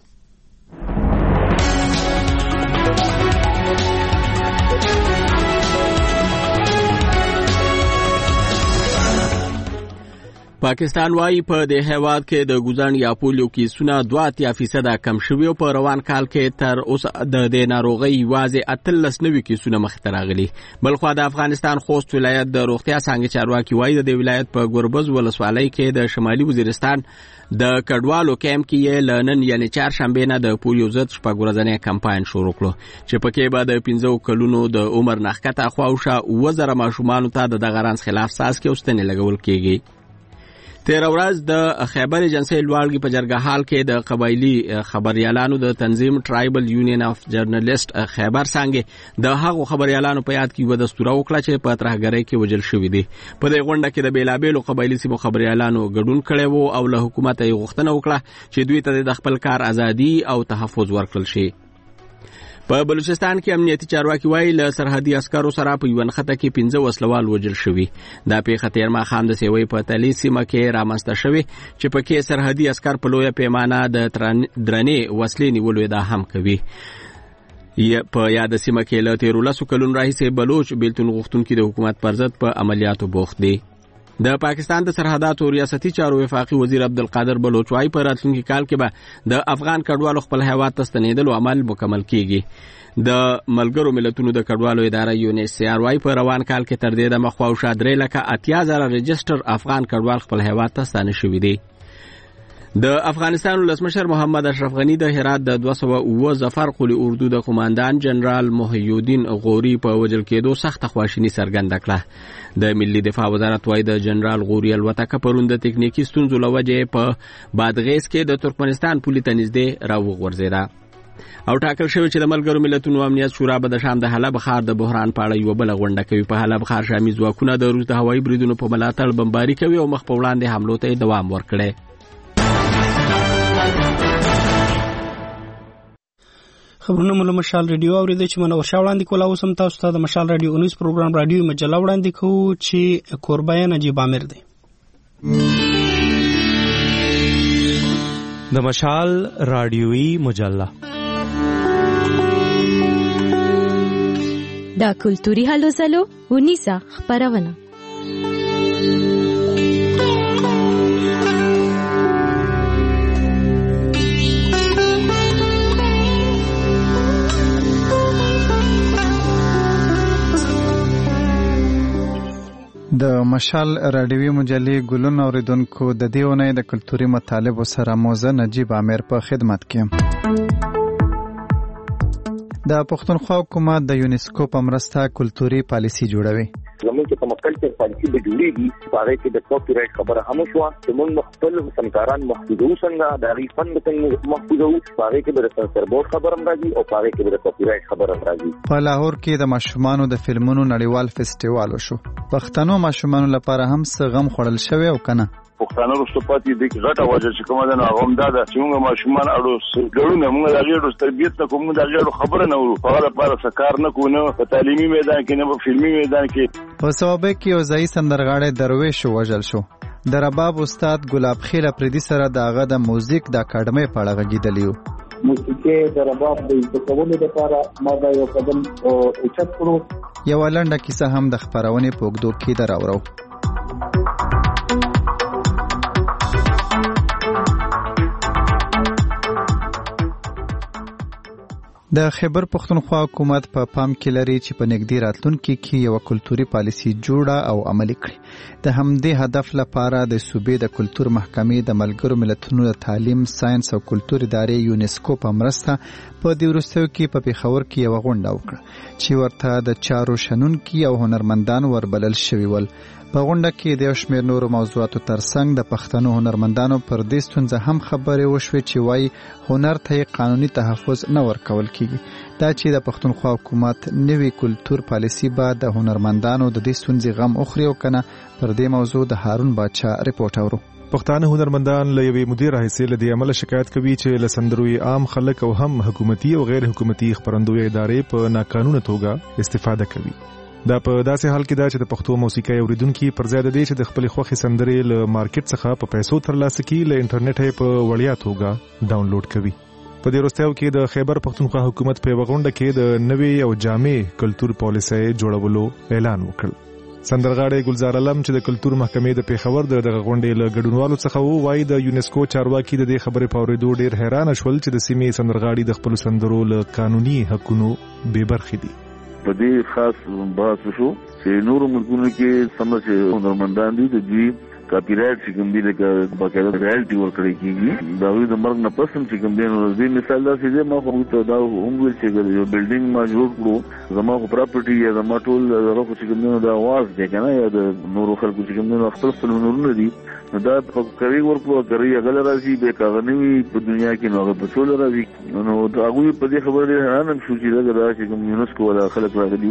Speaker 2: پاکستان وايي په دې هیواد کې د ګوزن یا پولیو کیسونه دوه اتیا فیصده کم شوي او په روان کال کې تر اوسه د دې ناروغۍ یوازې اتلس نوي کیسونه مخې ته راغلي. بلخوا د افغانستان خوست ولایت د روغتیا څانګې چارواکي وايي د دې ولایت په ګوربز ولسوالۍ کې د شمالي وزیرستان د کډوالو کیمپ کې له نن یعنی چهارشنبې نه د پولیو ضد شپږ ورځنی کمپاین شروع کړو چې پکې به د پنځو کلونو د عمر نه ښکته خواوشه اووه زره ماشومانو ته د دغه رنځ خلاف څاڅکي او ستنې لګول کېږي. تیر ورځ د خیبر ایجنسی لوړګي په جرګهال کې د قبایلی خبريالانو د تنظیم ټرایبل یونین اف جرنالیست خیبر څنګه د هغو خبريالانو په یاد کې و دستور وکړه چې په ترهګرۍ کې وجل شوې دي. په دې غونډه کې د بیلابېلو قبایلی سیمو خبريالانو ګډون کړي وو او له حکومت یې غوښتنه وکړه چې دوی ته د خپل کار ازادي او تحفظ ورکړل شي. په بلوچستان کې امنیتي چارواکي وايي له سرحدي عسکرو سره په یو نخته کې پنځه وسلوال وژل شوي. دا پیښه تیر ماښام د سیوی په تلي سیمه کې رامنځته شوې چې پکې سرحدي عسکر په لویه پیمانه د درنې وسلې نیولو ادعا هم کوي. په یاد سیمه کې له تیرو لسو کلونو راهیسې بلوچ بیلتون غوښتونکي د حکومت پر ضد په عملیاتو بوخت دي. د پاکستان د سرحداتو ریاستي چارو وفاقي وزیر عبدالقادر بلوچ وايي په راتلونکي کال کې به د افغان کډوالو خپل هیواد ته ستنېدلو عمل مکمل کیږي. د ملګرو ملتونو د کډوالو اداره یونیسیار وايي په روان کال کې تر دې دمه خواوشا درې لکه اتیا زره رجسټر افغان کډوال خپل هیواد ته ستانه شوي دي. د افغانستان ولسمشر محمد اشرف غنی د هرات د دوه سوه اووه ظفر قلی اردو د قوماندان جنرال محی الدین غوري په وژل کېدو سخت خواشیني څرګنده کړه. د ملي دفاع وزارت وايي د جنرال غوري الوتکه پرون د تکنیکی ستونزو له وجې په بادغیس کې د ترکمنستان پولې ته نږدې راوغورځېده او ټاکل شوی چې د ملګرو ملتونو امنیت شورا به د شام د حلب ښار د بحران په اړه یوه بله غونډه کوي. په حلب ښار شامي ځواکونه د روس د هوایي بریدونو په ملاتړ بمباري کوي او مخ په وړاندې حملو ته یې دوام ورکړی.
Speaker 1: خبرونه مو له مشال ریډیو اورېدئ چې منور شاه وړاندې کوله. اوس هم تاسو ته د مشال ریډیو اونیز پروګرام راډیوي مجله وړاندې کوو چې کوربه یې نجیب عامر دی.
Speaker 7: د مشال راډیوي مجله
Speaker 12: دا کلتوري هلو ځلو ونیسه خپرونه.
Speaker 8: د مشال راډیوي مجلې ګلون اوریدونکو د دې اونۍ د کلتوري مطالبو سره موزه نجیب عامر په خدمت کې. د پښتونخوا حکومت د یونیسکو په مرسته کلتوري پالیسي جوړوي.
Speaker 13: زموږ چې کوم کلچر پالیسي به جوړیږي هغه کې د کاپی رائټ خبره هم شو. زموږ خپل فنکاران محفوظو څنګه د هغې فن څنګه محفوظو هغه کې د سنسر بورډ خبره هم راځي او هغه کې د کاپی رائټ خبره هم راځي.
Speaker 8: په لاهور کې د ماشومانو د فلمونو نړیوال فیسټیوال وشو. پښتنو ماشومانو لپاره هم څه غم خوړل شوی او کنه.
Speaker 25: پښتانه رسټو پاتې د غټه وجه چې کومه ده نو هغه هم دا ده چې موږ ماشومان اړو ګړونه موږ د هغې تربیت نه کوو، موږ د هغې خبره نه ورو، هغه لپاره څه کار نه کوو، نه په تعلیمي میدان کې نه په فلمي میدان کې.
Speaker 8: په صوابه کې یو ځایي سندرغاړی درویش وژل شو. د رباب استاد ګلاب خیل اپریدي سره د هغه د موزیک د اکاډمۍ په اړه غږېدلی وو.
Speaker 14: موسیقي د رباب د زده کولو لپاره ما دا یو قدم اوچت کړو.
Speaker 8: یوه لنډه کیسه هم د خپرونې په اوږدو کې در اورو. د خیبر پښتونخوا حکومت په پا پام کې لري چې په نږدې راتلونکي کې یو کلتوري پالیسي جوړه او عملي کړي. د همدې هدف لپاره د صوبې د کلتور محکمې د ملګرو ملتونو د تعلیم، ساينس او کلتور ادارې یونیسکو په مرسته په دې وروستیو کې په پیښور کې یو غونډه وکړه چې ورته د چارو شنونکي او هنرمندان وربلل شوي ول. په غونډه کې د یو شمېر نورو موضوعاتو ترڅنګ د پښتنو هنرمندانو پر دې ستونزه هم خبرې وشوې چې وایي هنر ته یې قانوني تحفظ نه ورکول کیږي. دا چې د پښتونخوا حکومت نوې کلتور پالیسي به د هنرمندانو د دې ستونزې غم اخري او کنه. پر دې موضوع د هارون باچا رپورټ اورو.
Speaker 9: پښتانه هنرمندان له یوې مدیر راهیسې له دې عمله شکایت کوي چې له سندروي عام خلک او هم حکومتي او غیر حکومتي خبرندوی ادارې په ناقانونه توګه استفاده کوي. دا په داسې حال کې دا چې د پښتو موسیقۍ اوریدونکو پر ځای د دې چې د خپل خوښي سندرې له مارکیټ څخه په پیسو ترلاسه کړي له انټرنیټ په وړیا توګه ډاونلوډ کوي. په دې وروستیو کې د خیبر پښتونخوا حکومت په غونډه کې د نوې او جامع کلتور پالیسۍ جوړولو اعلان وکړ. سندرغاړی ګلزار علم چې د کلتور محکمې د پیښور د دغه غونډې له ګډونوالو څخه وو، وايي د یونیسکو چارواکي د دې خبرې په اورېدو ډېر حیران شول چې د سیمې سندرغاړي د خپل سندرو له قانوني حقونو بې برخې دي.
Speaker 25: په دې خاص بحث شو چې نورو ملکونو کې سم چې هنرمندان دي د دوی کاپی رائټ چې کوم دي لکه باقاعده رایلټي ورکړي کېږي، دا وی د مرګ نه پس هم چې کوم دي نو دې مثال دا چې ما خو ته دا هم ویل چې یو بلډینګ ما جوړ کړو، زما خو پراپرټي یا زما ټول زما خو چې کوم دي دا واز دی کنه، یا د نورو خلکو چې کوم دي خپل خپل نورونه دي، نو دا په کوي ورکړو کوي هغه راځي به کاغنوي په دنیا کې نو هغه په ټول راځي. نو دا هغه په دې خبره حیران شو چې دا چې کوم یونیسکو ولا خلک راغلي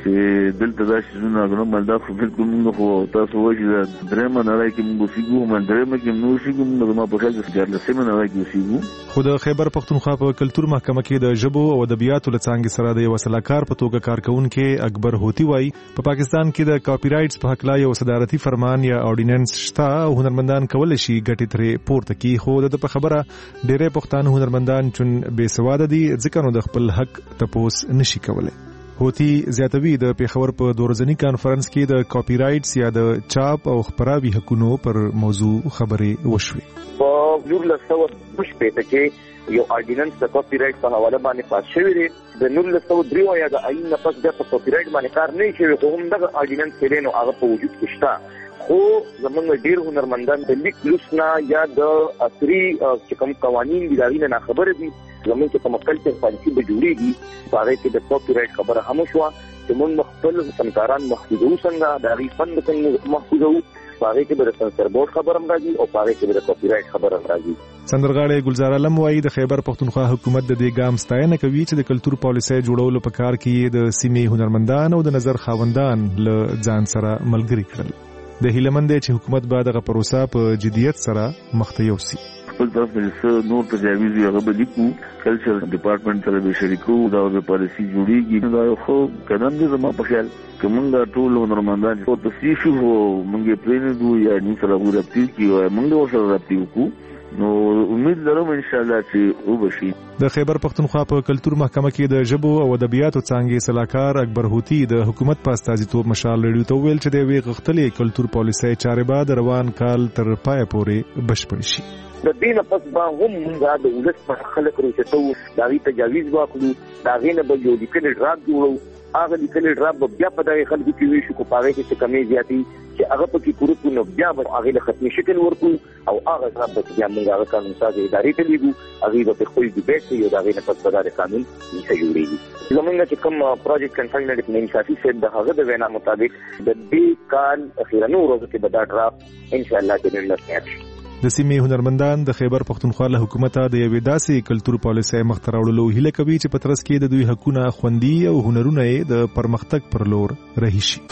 Speaker 25: چې دلته دا چې زونه غنو مالدا خو بالکل موږ خو تاسو وایي چې درېمه نړۍ کې موږ سیګو من درېمه کې موږ سیګو موږ ما په خیال کې ځل سیمه نړۍ کې سیګو.
Speaker 9: خو د خیبر پښتونخوا په کلتور محکمه کې د ژبو او ادبیاتو لڅانګې سره د یو سلاکار په توګه کارکونکو اکبر هوتی وایي په پاکستان کې د کاپی رائټس په حق لا یو صدارتي فرمان یا اورډیننس شته او هنرمندان کولای شي ګټې ترې پورته کړي، خو د په خبره ډېرې پښتانه هنرمندان چون بې سواده دي ځکه نو د خپل حق تپوس نشي کولای. هوتی زیاتوي د پیښور په دورځنی کانفرنس کې د کاپی رائټس یا د چاپ او خبراوي حقوقو پر موضوع خبرې وشوې.
Speaker 13: په نور لسو مش پېته کې یو اورډیننس د کاپی رائټ په حواله باندې پاس شوی دی، د نور لسو دریو یا د آئین نه پس د کاپی رائټ باندې کار نه شوی، خو هم د اورډیننس کې نو هغه په وجود کې شته. خو زمونږ ډیر هنرمندان د لیک لوسنا یا د اثري چې کوم قوانين دي دا نه خبره دي، زمونږ چې په مکلچر پالیسي به جوړیږي هغه کې د کاپی رائټ خبره هم شو چې موږ خپل فنکاران محفوظو څنګه د غي فند څنګه محفوظو، هغه کې د سنسر بورډ خبره هم راځي او هغه کې د کاپی رائټ خبره هم راځي.
Speaker 9: سندرغاړی ګلزار علم وايي د خیبر پښتونخوا حکومت د دې ګام ستاینه کوي چې د کلتور پالیسۍ جوړولو په کار کې د سیمې هنرمندان او د نظر خاوندان له ځان سره ملګري کړل. د هیلمند چې حکومت به دغه پروسه په جدیت سره مخته یوسي.
Speaker 25: خپل طرف نه نور تجاویز یې هغه به لیکو، کلچر ډپارټمنټ سره به شریکو، دا د پالیسي جوړیږي. دا خو قدم دی زما په خیال چې موږ ټول هنرمندان په تصحیح شو موږ پرې دوی یا نه سره ورپتی کیو موږ ورسره ورپتی وکړو، نو امید لرم ان شاء الله چې وبشي.
Speaker 9: د خیبر پښتونخوا په کلتور محکمه کې د ژبو او ادبیاتو څانګې سلاکار اکبر هوتی د حکومت په استازیتوب مشال ریډیو ته ویل چې د وی غختلې کلتور پالیسۍ چارې بعد روان کال تر پای پورې بشپړ شي.
Speaker 13: د دې نه پس به هم موږ د ولس په خلک روچتو دا وی تجاویز واکلو، دا غینه به یو لیکل ډراپ جوړو، هغه لیکل ډراپ بیا په دغه خلکو کې وی شو کو پاره کې څه کمی زیاتی چې هغه په کې پوره کو نو بیا به هغه له ختمي شکل ورکو او هغه ډراپ به بیا موږ هغه قانون سازي ادارې ته لیږو، هغه به خپل ډیبیټ یو دا غینه پس په دغه قانون یې جوړیږي. زمونږ چې کوم پروجیکټ کنسلټنټ من شافي سید د هغه د وینا مطابق د دې کال اخیرانو ورځو کې به دا ډراپ ان شاء الله د نن له
Speaker 9: د سیمې هنرمندان د خیبر پښتونخوا له حکومت د یوې داسې کلتور پالیسۍ مخته راوړلو هیله کوي چې په ترڅ کې د دوی حقونه خوندي او هنرونه د پرمختګ پر لور رهي شي.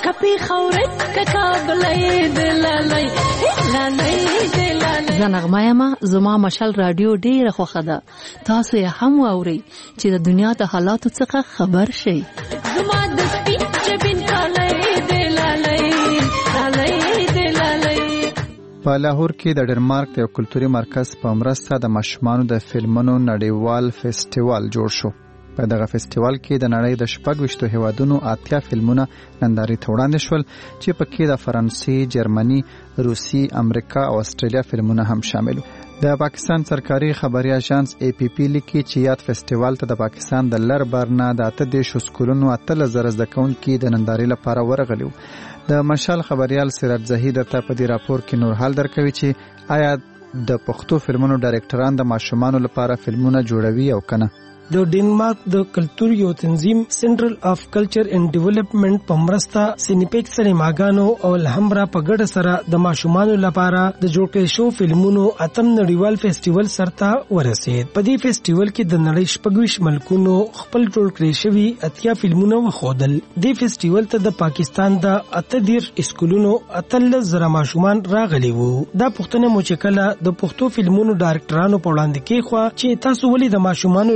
Speaker 15: زه نغمه یم، زما مشال رادیو ډیره خوښه ده، تاسو یې هم واورئ چې د دنیا د حالاتو څخه خبر شئ. زما د سپین جبین کالی دی لالی لالی دی لالی.
Speaker 8: په لاهور کې د ډنمارک د کلتوري مرکز په مرسته د ماشومانو د فلمونو نړیوال فیسټیوال جوړ شو. په دغه فیسټیوال کې د نړۍ د شپږ ویشتو هیوادونو اتیا فلمونه نندارې ته وړاندې شول چې پکې د فرانسې، جرمني، روسي، امریکا او استرالیا فلمونه هم شامل وو. د پاکستان سرکاري خبري اژانس ای پی پی لیکي چې یاد فیسټیوال ته د پاکستان د لر بر نه د اته دیرشو سکولونو اتلس زره زده کوونکي د نندارې لپاره ورغلي وو. د مشال خبريال سراج زهید ته په دې راپور کې نور حال درکوي چې آیا د پښتو فلمونو ډایرکټران د ماشومانو لپاره فلمونه جوړوي او کنه.
Speaker 16: د ډنمارک د کلتور یو تنظیم سنټرل اف کلچر اینڈ ډیولپمنٹ په مرسته سینیپیکس سینماګانو او الهمبرا په ګډه سره د ماشومانو لپاره د جوړ کړي شو فلمونو اتم نړیوال فیسټیوال سرته ورسید. په دې فیسټیوال کې د نړۍ شپږ ملکونو خپل جوړ کړي شوی اتیا فلمونه وخودل. دې فیسټیوال ته د پاکستان د اته دیر اسکولونو اتلس زره ماشومان راغلي وو. دا پښتنه مو چې کله د پښتو فلمونو ډایرکټرانو په وړاندې کې خو چې تاسو ولې د ماشومانو لپاره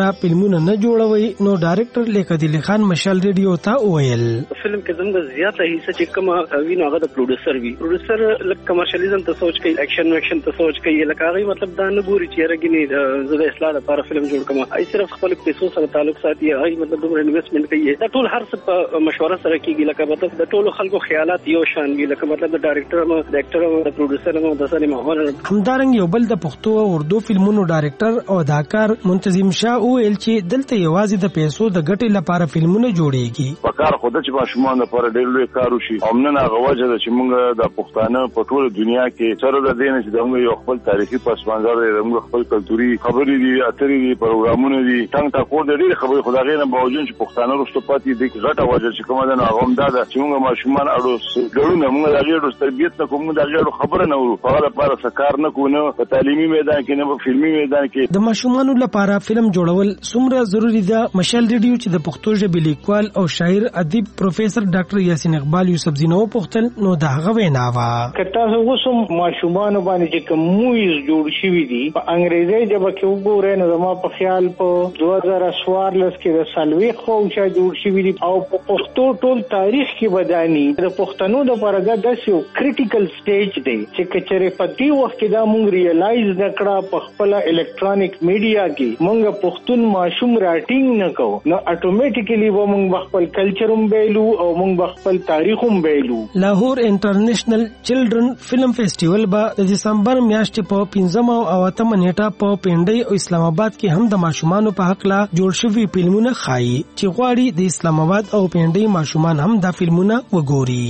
Speaker 16: لپاره فلمونه نه جوړوي نو ډایرکټر لیکدل خان مشال ریډیو ته وویل
Speaker 17: فلم کې زموږ زیاته حصہ چې کوم وینو هغه د پروډوسر وی پروډوسر لکه کمرشلیزم ته سوچ کوي اکشن اکشن ته سوچ کوي لکه هغه مطلب دا نه ګوري چې رګنی زه د اصلاح لپاره فلم جوړ کوم ای صرف خپل پیسو سره تعلق ساتي ای مطلب دومره انویسټمنت کوي دا ټول هر څه په مشوره سره کیږي لکه مطلب د ټولو خلکو خیالات یو شان وي لکه مطلب د ډایرکټر او د اکټر او د پروډوسر او د سره ماحول
Speaker 16: همدارنګ یو بل د پښتو او اردو فلمونو ډایرکټر او اداکار منتظم شاه ویل چې دلته یوازې د پیسو د ګټې لپاره فلمونه جوړیږي
Speaker 25: په کار خود چې ماشومان لپاره ډېر لوی کار وشي او نن هغه وجه ده چې موږ د پښتانه په ټول دنیا کې سره د دین چې موږ یو خپل تاریخي پس منظر دی موږ خپل کلتوري خبرې دي اترې دي پروګرامونه دي څنګه تا کو د ډېر خبرې خدای نه باوجود چې پښتانه رښتو پاتې دي غټه وجه چې کومه ده هغه هم ده چې موږ ماشومان اړو ګړو موږ د غیرو تربیت نه کوم د غیرو خبره نه ورو په لپاره سکار نه کو نه په تعلیمي میدان کې نه په فلمي میدان کې
Speaker 16: د ماشومانو لپاره فلم جوړول څومره ضروری ده مشال ریډیو چې د پښتو ژبې لیکوال او شاعر ادیب پروفیسور ډاکټر یاسین اقبال یوسف زینو پختل نو دا هغه وینا وا
Speaker 18: کته اوسم ماشومان باندې چې کوم موویز جوړ شوي دي په انګریزي ژبه کې وګورئ نو زما په خیال په دوه زره څوارلس کې د سلوي خوشا جوړ شوي دي او په پښتو ټول تاریخ کې وداني د پښتنو د پرګه د یو کریټیکل سټیج دی چې کچره په دې وخت کې دا مونږ ریلایز نکړه په خپل الکترونیک میډیا کې مونږ پښتون ماشوم راټینګ نه کوو نو اتوماتیکلی و مونږ خپل کلچر هم بیلو او مونږ خپل تاریخ هم بیلو
Speaker 16: لاهور انټرنیشنل چلډرن فلم فیسټیوال به د دسمبر میاشتې په پنځم او اتم نیټه په پنډۍ او اسلام آباد کې هم د ماشومانو په حق لا جوړ شوی فلمونه ښایي چې غواړي د اسلام آباد او پنډۍ ماشومان هم دا فلمونه وګوري.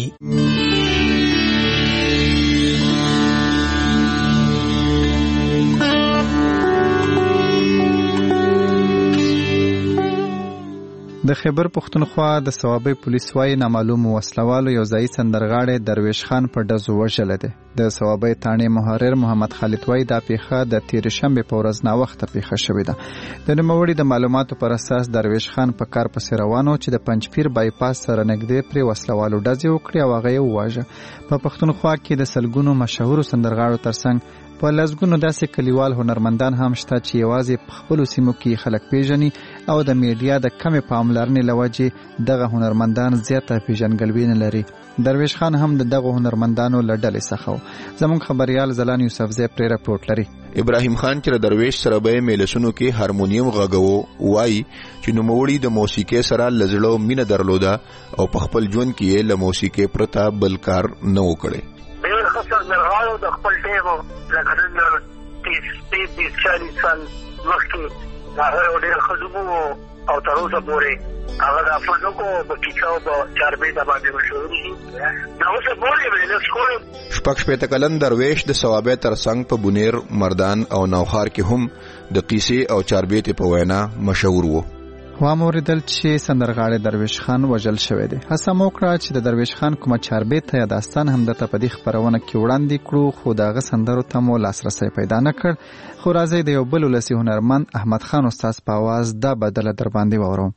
Speaker 8: د خیبر پښتونخوا د صوابۍ پولیس وايي نامعلوم وسلوالو یو ځای سندرغاړی درویش خان په ډزو وژلی دی. د صوابۍ تاڼې محرر محمد خالد وايي دا پیښه د تېرې شنبې په ورځ ناوخته پیښه شوې ده. د نوموړي د معلوماتو پر اساس درویش خان په کار پسې روان و چې د پنجپیر بایپاس سره نږدې پرې وسلوالو ډزې وکړې او هغه یې وواژه. په پښتونخوا کې د سلګونو مشهورو سندرغاړو ترڅنګ په لسګونو داسې کلیوال هنرمندان هم شته چې یوازې په خپلو سیمو کې خلک پیژني او د میډیا د کمې پاملرنې له وجې دغه هنرمندان زیاته پیژندګلوي نه لري. درویش خان هم د دغو هنرمندانو له ډلې څخه و. زموږ خبریال زلان یوسفزی پرې راپورټ لري.
Speaker 19: ابراهیم خان چې د درویش سره به میلسونو کې هارمونیم غږاوه وایي چې نوموړي د موسیقۍ سره لزړو مینه درلوده او په خپل ژوند کې یې له موسیقۍ پرته بل کار نه وکړي.
Speaker 20: ډېر ښه سندرغاړو د خپل ټیم لکه نن تیس تیس چالیس سال مخکې هغه ډېر ښه نوم او تر اوسه پورې هغه د افغانکو په کیسه او په چاربیته باندې مشهور دي. دا اوسه پورې به له سکول
Speaker 19: شپږ شپېته کلن درویش د صوابۍ ترڅنګ په بونیر مردان او نوخار کې هم د قیسې او چاربیتې په وینا مشهور و.
Speaker 8: واوریدل چې سندرغاړی درویش خان وژل شوی دی. هڅه مو وکړه چې د درویش خان کومه چاربیته یا داستان هم درته په دې خپرونه کې وړاندې کړو خو د هغه سندرو ته مو لاسرسی پیدا نه کړ. خو راځئ د یو بل ولسي هنرمند احمد خان استاد په اواز دا بدله در باندې واورم.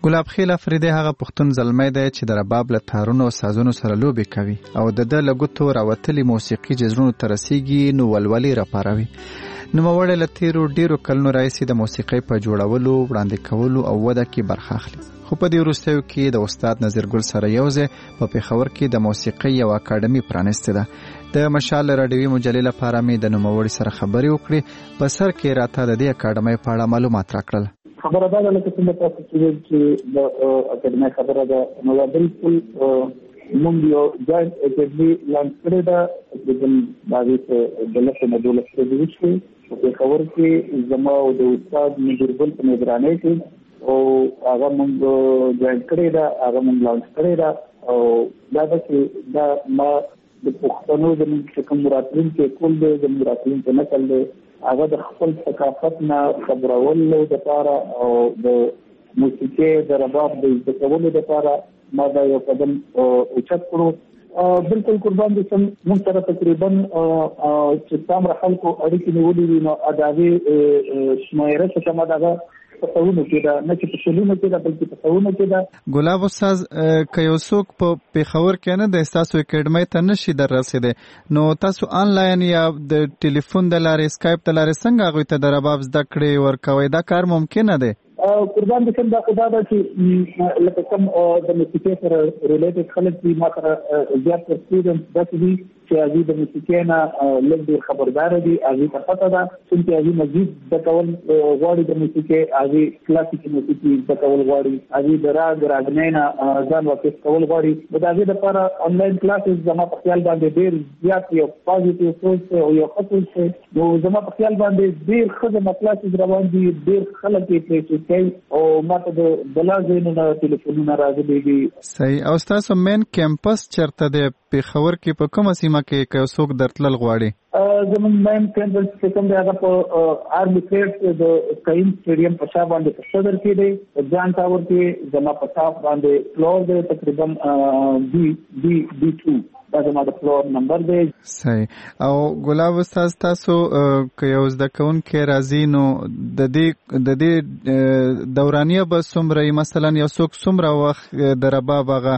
Speaker 8: ګلاب خیل افریدی هغه پښتون زلمی دی چې د رباب له تارونو او سازونو سره لوبې کوي او د ده له ګوتو راوتلې موسیقي چې زړونو ته رسیږي نو ولولې راپاروي. نوموړی له تیرو ډیرو کلونو راهیسې د موسیقۍ په جوړولو، وړاندې کولو او وده کې برخه اخلي. خو په دې وروستیو کې د استاد نظیر ګل سره یوځای په پېښور کې د موسیقۍ یو اکاډمي پرانیستې ده. د مشال راډیوي مجلې لپاره مې د نوموړي سره خبرې وکړې. په سر کې راته د دې اکاډمۍ په اړه معلومات راکړل.
Speaker 14: خبره ده لکه څنګه تاسو چې د اکاډمۍ خبره ده نو بالکل موږ یو جاینټ اکاډمي لانچ کړې ده تقریبا باندې په دلته نه دولت کې وشي په خبر کې زما او د استاد نظیر ګل په نگرانۍ کې او هغه موږ جاینټ کړې ده هغه موږ لانچ کړې ده او دا چې دا ما د پښتنو د کوم راتلون کې کول دي د راتلون په نقل دي هغه د خپل ثقافت نه خبرولو لپاره او د موسیقۍ د رباب د زده کولو لپاره ما دا یو قدم اوچت کړو. بالکل قربان دي سم موږ سره تقریبا چې څومره خلکو اړیکې نیولې دي نو اداوی شمایره څخه ما دا پسونه کې دا نه چې پسونه کې دا بلکې پسونه کې دا.
Speaker 8: ګلاب استاد که یو څوک په پېښور کې نه د تاسو اکاډمۍ ته نشي در رسیدي نو تاسو آنلاین یا د ټلیفون د لارې اسکایپ د لارې څنګه هغوی ته د رباب زده کړې ورکوئ؟ دا کار ممکنه دی؟
Speaker 14: قربان دي دا خدا دا چې لکه کوم د موسیقۍ سره ریلیټډ خلک دي ما سره زیات سټوډنټ داسې دي چې هغوی د موسیقۍ نه لږ ډېر خبردار دي هغوی ته پته ده چې هغوی مزید زده کول غواړي د موسیقۍ هغوی کلاسیکي موسیقي زده کول غواړي هغوی د راګ راګنۍ نه ځان واقف کول غواړي نو د هغوی دپاره انلاین کلاسز زما په خیال باندې ډېر زیات یو پازیټیو سوچ دی او یو ښه سوچ دی نو زما په خیال باندې ډېر ښه زما کلاسز روان دي ډېر خلک یې پرې او ماته د بلا ځایونو ټلیفونونه راغلي.
Speaker 8: صحیح. او ستاسو مین کیمپس چیرته دی؟ پېښور کې په کومه سیمه کې که څوک درتلل غواړي؟
Speaker 14: زموږ مین کیمپس چې کوم دی هغه په آرمي فیلډ د قایم سټیډیم په شا باندې په صدر کې دی. جان ټاور کې زما په صاف باندې فلور دی تقریبا بي بي بي ټو دا زما د فلور نمبر دی.
Speaker 8: صحیح. او ګلاب استاد تاسو که یو زده کوونکی راځي نو د دې د دې دورانیه به څومره مثلا یو څوک څومره وخت د رباب هغه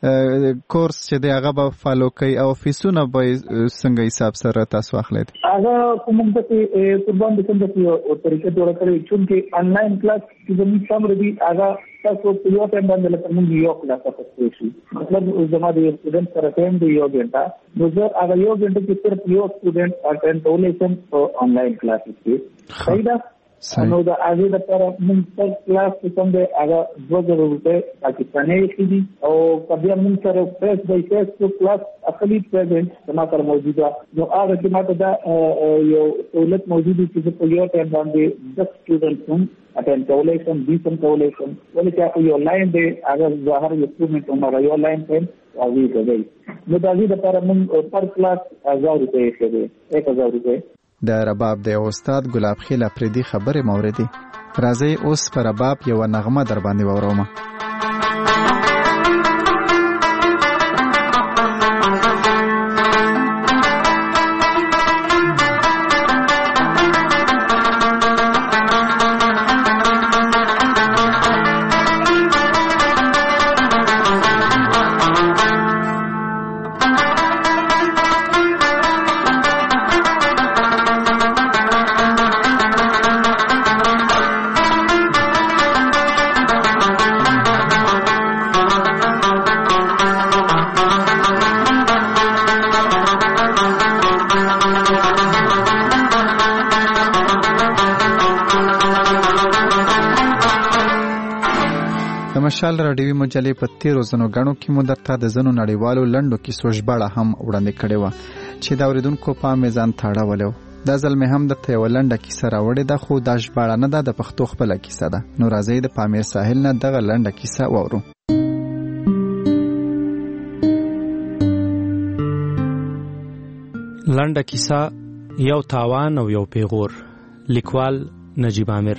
Speaker 8: کورس چې دی هغه به فالو کوي او فیسونه به څنګه حساب سره تاسو اخلئ؟
Speaker 14: هغه کوم داسې قربان دي کوم داسې یو طریقه جوړه کړې چونکې آنلاین کلاس چې زموږ څومره دي هغه تاسو په یو ټایم باندې لکه موږ یو کلاس اخیستی شي مطلب زما د یو سټوډنټ سره ټایم دی یو ګنټه نو زه هغه یو ګنټه کې صرف یو سټوډنټ اټینډ کولی شم په آنلاین کلاسز کې. صحیح ده. نو د هغې دپاره موږ سر کلاس چې کوم دی هغه دوه زره روپۍ پاکستاني ایښي دي او که بیا موږ سره فیس بای فیس ټو کلاس اخلي پرزنټ زما سره موجوده نو هغه کې ماته دا یو سهولت موجود وي چې زه په یو ټایم باندې دس سټوډنټس هم اټینډ کولی شم بیس هم کولی شم ولې چې هغه یو لاین دی هغه ظاهر یو سټوډنټ هم هغه یو لاین ټایم هغوی کوي نو د هغې دپاره موږ پر کلاس هزار روپۍ ایښی دی ایک هزار روپۍ.
Speaker 8: د رباب د استاد ګلاب خیل افریدي خبرې موردي. راځي اوس پر رباب یو نغمه در باندې ووروم. مشال راډیوي مجلې په تیرو ځنو غاڼو کې مو درته د ځنو نړیوالو لنډو کیسو ژباړه هم وړاندې کړې وه چې د اورېدونکو پام یې ځان ته اړولی و. دا ځل مې هم درته یوه لنډه کیسه راوړې ده خو دا ژباړه نه ده د پښتو خپله کیسه ده. نو راځئ د پامیر ساحل نه دغه لنډه کیسه واورو.
Speaker 7: لنډه کیسه یو تاوان او یو پیغور. لیکوال نجیب عامر.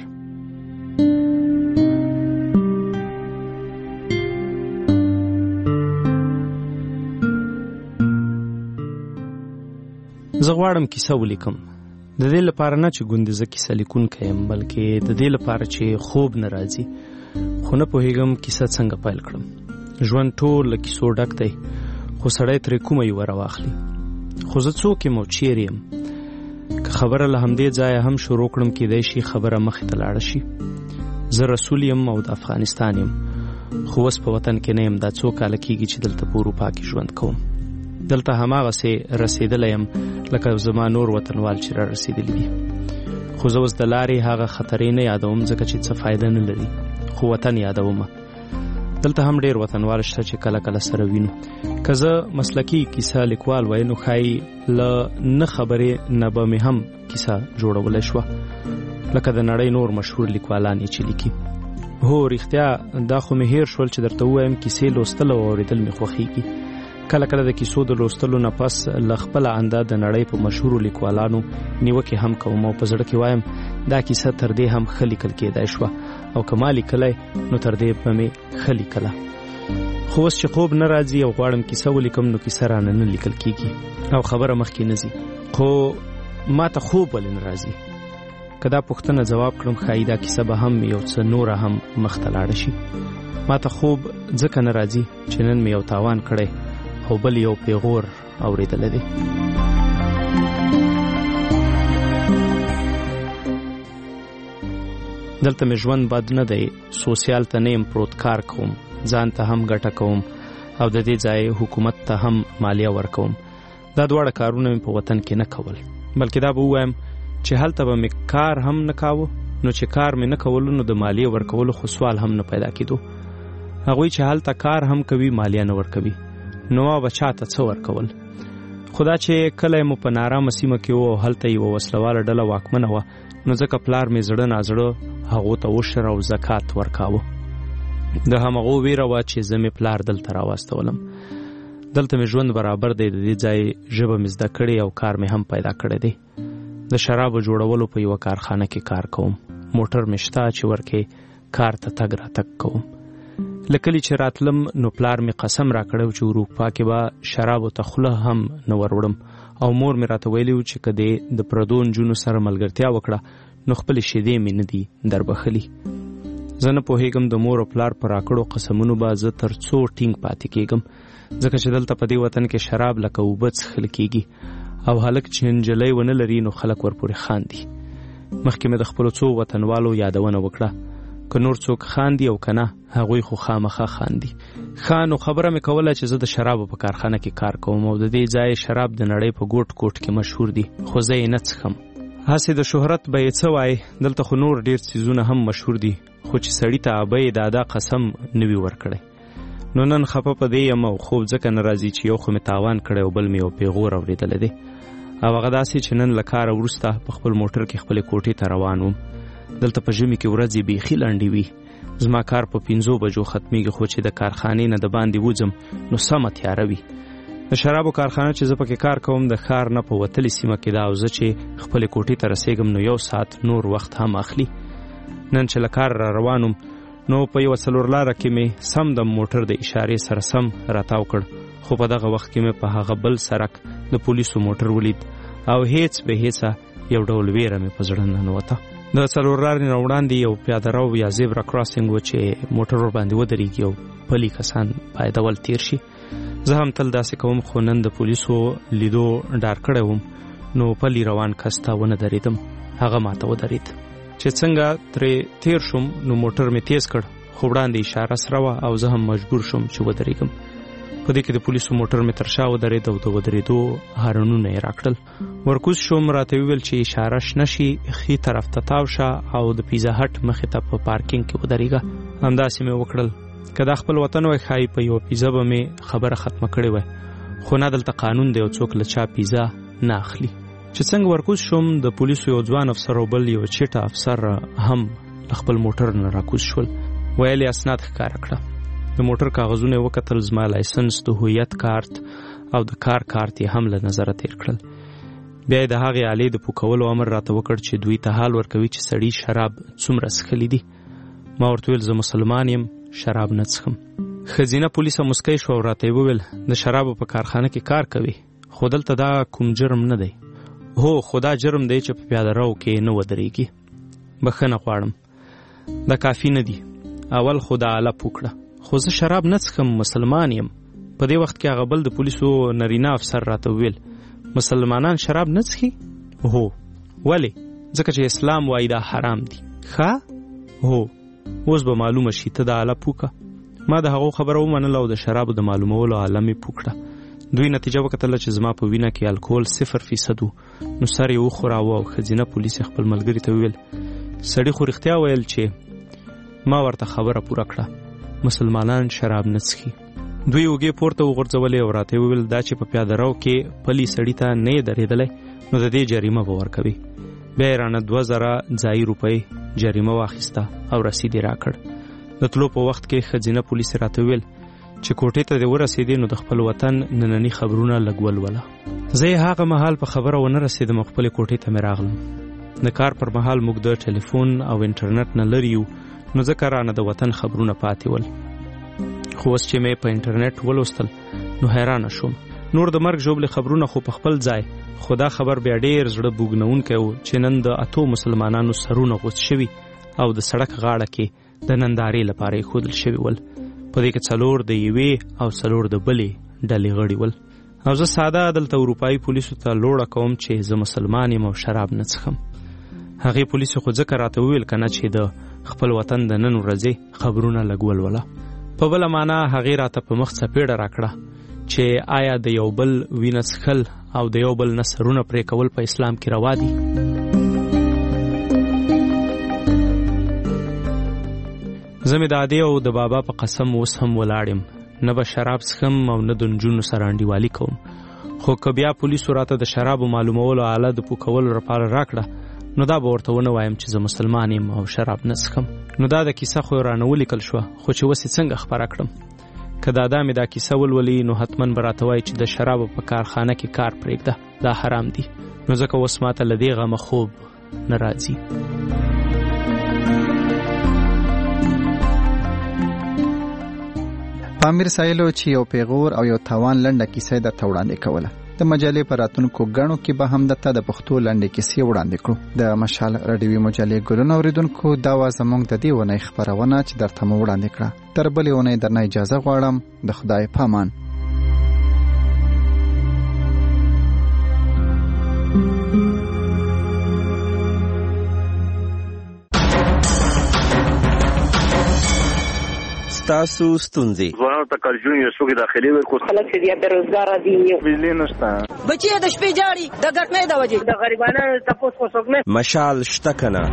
Speaker 7: زه غواړم کیسه ولیکم د دې لپاره نه چې ګوندې زه کیسه لیکونکی یم بلکې د دې لپاره چې خوب نه راځي خو نه پوهیږم کیسه څنګه پیل کړم. ژوند ټول له کیسو ډک دی خو سړی ترې کومه یوه راواخلي. خو زه څوک یم او چیرې یم؟ که خبره له همدې ځایه هم شروع کړم کیدای شي خبره مخې ته لاړه شي. زه رسول یم او د افغانستان یم، خو اوس په وطن کې نه یم. دا څو کاله کېږي چې دلته په اروپا کې ژوند کوم. دلته هماغسې رسېدلی یم لکه زما نور وطنوال چې را رسېدلي دي. خو زه اوس د لارې هغه خطرې نه یادوم ځکه چې څه فایده نه لري، خو وطن یادومه. دلته هم ډېر وطنوال شته چې کله کله سره وینو. که زه مسلکي کیسه لیکوال وای نو ښایي له نه خبرې نه به مې هم کیسه جوړولی شوه لکه د نړۍ نور مشهور لیکوالان یې چې لیکي. هو رښتیا دا خو مې هیر شول چې درته ووایم کیسې لوستل او اورېدل مې خوښېږي. کله کله د کیسو د لوستلو نه پس له خپله انده د نړۍ په مشهورو لیکوالانو نیوکې هم کوم او په زړه کې وایم دا کیسه تر دې هم ښه لیکل کېدای شوه او که ما لیکلی نو تر دې به مې ښه لیکله. خو اوس چې خوب نه راځي او غواړم کیسه ولیکم نو کیسه رانه نه لیکل کېږي او خبره مخکې نه ځي. خو ما ته خوب ولې نه راځي؟ که دا پوښتنه ځواب کړم ښایي دا کیسه به هم یو څه نوره هم مخ ته لاړه شي. ما ته خوب ځکه نه راځي چې نن مې یو تاوان کړی او بل یو پیغور اورېدلی دی. دلته مې ژوند بد نه دی، سوسیال ته نه یم پروت، کار کوم، ځان ته هم ګټه کوم او د دې ځای حکومت ته هم مالیه ورکوم. دا دواړه کارونه مې په وطن کې نه کول، بلکې دا به ووایم چې هلته به مې کار هم نه کاوه. نو چې کار مې نه کولو نو د مالیه ورکولو خو سوال هم نه پیدا کېدو. هغوی چې هلته کار هم کوي مالیه نه ورکوي نو ما به چاته څه ورکول؟ خو دا چې کله مو په نارامه سیمه کې و او هلته یوه وسلواله ډله واکمنه وه نو ځکه پلار مې زړه نازړه هغو ته عشر او زکات ورکاوه. د همغو ویره وه چې زه مې پلار دلته راواستولم. دلته مې ژوند برابر دی، د دې ځای ژبه مې زده کړې او کار مې هم پیدا کړی دی. د شرابو جوړولو په یوه کارخانه کې کار کوم. موټر مې شته چې ورکې کار ته تګ راتګ کوم. له کلي چې راتلم نو پلار مې قسم را کړی چې اروپا کې به شرابو ته خوله هم نه وروړم او مور مې راته ویلي و چې که دې د پردو نجونو سره ملګرتیا وکړه نو خپلې شیدې مې نه دي در بخلي. زه نه پوهیږم د مور او پلار په راکړو قسمونو به زه تر څو ټینګ پاتې کېږم ځکه چې دلته په دې وطن کې شراب لکه اوبه څښل کېږي او هلک چې نجلۍ ونه لري نو خلک ورپورې خاندي. مخکې مې د خپلو څو وطنوالو یادونه وکړه، که نور څوک خاندي او که نه هغوی خو خامخا خاندي. ښه نو خبره مې کوله چې زه د شرابو په کارخانه کې کار کوم او د دې ځای شراب د نړۍ په ګوټ ګوټ کې مشهور دي، خو زه یې نه څښم. هسې د شهرت به یې څه وایي، دلته خو نور ډېر څیزونه هم مشهور دي خو چې سړي ته ابه یې د ادا قسم نه وي ورکړی. نو نن خفه په دې یم او خوب ځکه نه راځي چې یو خو مې تاوان کړی او بل مې یو پیغور اورېدلی دی. او هغه داسې چې نن له کاره وروسته په خپل موټر کې خپلې کوټې ته روان وم. دلته په ژمي کې ورځې بیخي لنډې وي. زما کار په پنځو بجو ختمیږي خو چې د کارخانې نه د باندې وځم نو سمه تیاره وي. د شرابو کارخانه چې زه پکې کار کوم د ښار نه په وتلې سیمه کې ده او زه چې خپلې کوټې ته رسېږم نو یو ساعت نور وخت هم اخلي. نن چې له کار را روانم نو په یوه څلور لاره کې مې سم د موټر د اشارې سره سم راتاو کړ، خو په دغه وخت کې مې په هغه بل سړک د پولیسو موټر ولید او هیڅ به هیڅه یو ډول ویره مې په زړه ننوته. د څلور لارې نه وړاندې یو پیاده رو یا زیبرا کراسینګ و چې موټر ورباندې ودرېږي او پلي کسان باید اول تیر شي. زه هم تل داسې کوم خو نن د پولیسو لیدو ډار کړی وم نو پلي روان کس ته ونه درېدم، هغه ماته ودرېد. چې څنګه ترې تیر شوم نو موټر مې تیز کړ خو وړاندې اشاره سره وه او زه هم مجبور شوم چې ودرېږم. په دې کې د پولیسو موټر مې تر شا ودرېد او د ودرېدو هارنونه یې راکړل. ورکوز شوم، راته ویل چې اشاره شنه شي ښي طرف ته تاو شه او د پیزا هټ مخې ته په پارکینګ کې ودرېږه. همداسې مې وکړل. که دا خپل وطن وای ښایي په یوه پیزا به مې خبره ختمه کړې وای، خو نه دلته قانون دی او څوک له چا پیزا نه اخلي. چې څنګه ورکوز شوم د پولیسو یو ځوان افسر او بل یو چټه افسر هم له خپل موټر نه راکوز شول. ویل یې اسناد ښکاره کړه. د موټر کاغذونه یې وکتل، زما لایسنس، د هویت کارت او د کار کارت یې هم له نظره تیر کړل. بیا یې د هغې آلې د پوکولو امر راته وکړ چې دوی ته حال ورکوي چې سړي شراب څومره څښلي دي. ما ورته ویل زه مسلمان یم، شراب نه څښم. ښځینه پولیسه مسکی شوه او راته یې وویل د شرابو په کارخانه کې کار کوي، خو دلته دا کوم جرم نه دی. هو خو دا جرم دی چې په پیاده رو کې نه ودرېږي. بخښنه غواړم، دا کافي نه دي. اول خدا اعلی پوکړه خو زه شراب نه څښم، مسلمان یم. په دې وخت کې هغه بل د پولیسو نرینه افسر راته وویل مسلمانان شراب نه څښي؟ هو. ولې؟ ځکه چې اسلام وایي دا حرام دي. ښه؟ هو. اوس به معلومه شي ته د اعلی پوکه. ما د هغو خبره ومنله او د شرابو د معلومولو عالم یې پوکړه. دوی نتیجه وکتله چې زما په وینه کې الکول صفر فیصد و. نو سر یې وخوراوه او ښځینه پولیس خپل ملګري ته وویل سړي خو رښتیا ویل چې ما ورته خبره پوره کړه مسلمانان شراب نه څښي. دوی اوږې پورته وغورځولې او راته وویل دا چې په پیاده رو کې پلي سړي ته نه یې درېدلی نو د دې جریمه به ورکوي. بیا یې رانه دوه زره ځایي روپۍ جریمه واخیسته او رسید یې راکړ. د تلو په وخت کې ښځینه پولیس راته وویل چې کوټې ته دې ورسېدې نو د خپل وطن ننني خبرونه لږ ولوله. زه یې هغه مهال په خبره ونه رسېدم او خپلې کوټې ته مې راغلم. د کار پر مهال موږ د ټلیفون او انټرنټ نه لرې یو نو ځکه رانه د وطن خبرونه پاتې ول. خو اوس چې مې په انټرنټ ولوستل نو حیرانه شوم. نور د مرګ ژوبلې خبرونه خو په خپل ځای، خو دا خبر بیا ډېر زړه بوږنونکی و چې نن د اتو مسلمانانو سرونه غوڅ شوي او د سړک غاړه کې د نندارې لپاره یې ښودل شوي ول. په دې کې څلور د یوې او څلور د بلې ډلې غړي ول. او زه ساده دلته اروپایي پولیسو ته لوړه کوم چې زه مسلمان یم او شراب نه څښم. هغې پولیسو خو ځکه راته وویل که نه چې د خپل وطن د نن ورځې خبرونه لږ ولوله. په بله معنا هغې راته په مخ څپېړه راکړه چې آیا د یو بل وینه څښل او د یو بل نه سرونه پرې کول په اسلام کې روا دي؟ زه مې د ادې او د بابا په قسم اوس هم ولاړ یم، نه به شراب څښم او نه د نجونو سره انډیوالي کوم. خو که بیا پولیسو راته د شرابو معلومولو آله د پوکولو لپاره راکړه نو دا به ورته ونه وایم چې زه مسلمان یم او شراب نه څښم. نو دا د کیسه خو رانه ولیکل شوه، خو چې اوس یې څنګه خپره کړم؟ که دادا مې دا کیسه ولولي نو حتما به راته وایي چې د شرابو په کارخانه کې کار پرېږده، دا حرام دي. نو ځکه اوس ماته له دې غمه خوب نه راځي.
Speaker 8: پامیر سایلو چې یو پیغور او یو تاوان لنډه کیسه درته وړاندې کوله. د مجلې په راتلونکو ګڼو کې به هم درته د پښتو لنډې کیسې وړاندې کړو. د مشال راډیوي مجلې ګلونه اوریدونکو دا وه زموږ د دې اونۍ خپرونه چې درته مو وړاندې کړه. تر بلې اونۍ درنه اجازه غواړم. د خدای پامان.
Speaker 3: تاسو ستونزې
Speaker 5: ځوانانو ته کارجون یو څوک داخلي ورکو
Speaker 21: خلک چې بیا بیروزګار دي،
Speaker 5: بجلی نشته،
Speaker 21: بچي د شپې جاړي د ګټنې د وجې د غریبانو تاسو کو څوک نه
Speaker 3: مشال شته کنه.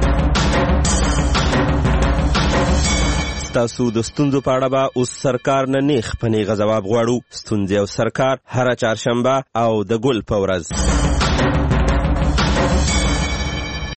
Speaker 3: تاسو د ستونزو په اړه به اوس سرکار نه نیخ په نیغه ځواب غواړو. ستونزې او سرکار هره چهارشنبه او د ګل په ورځ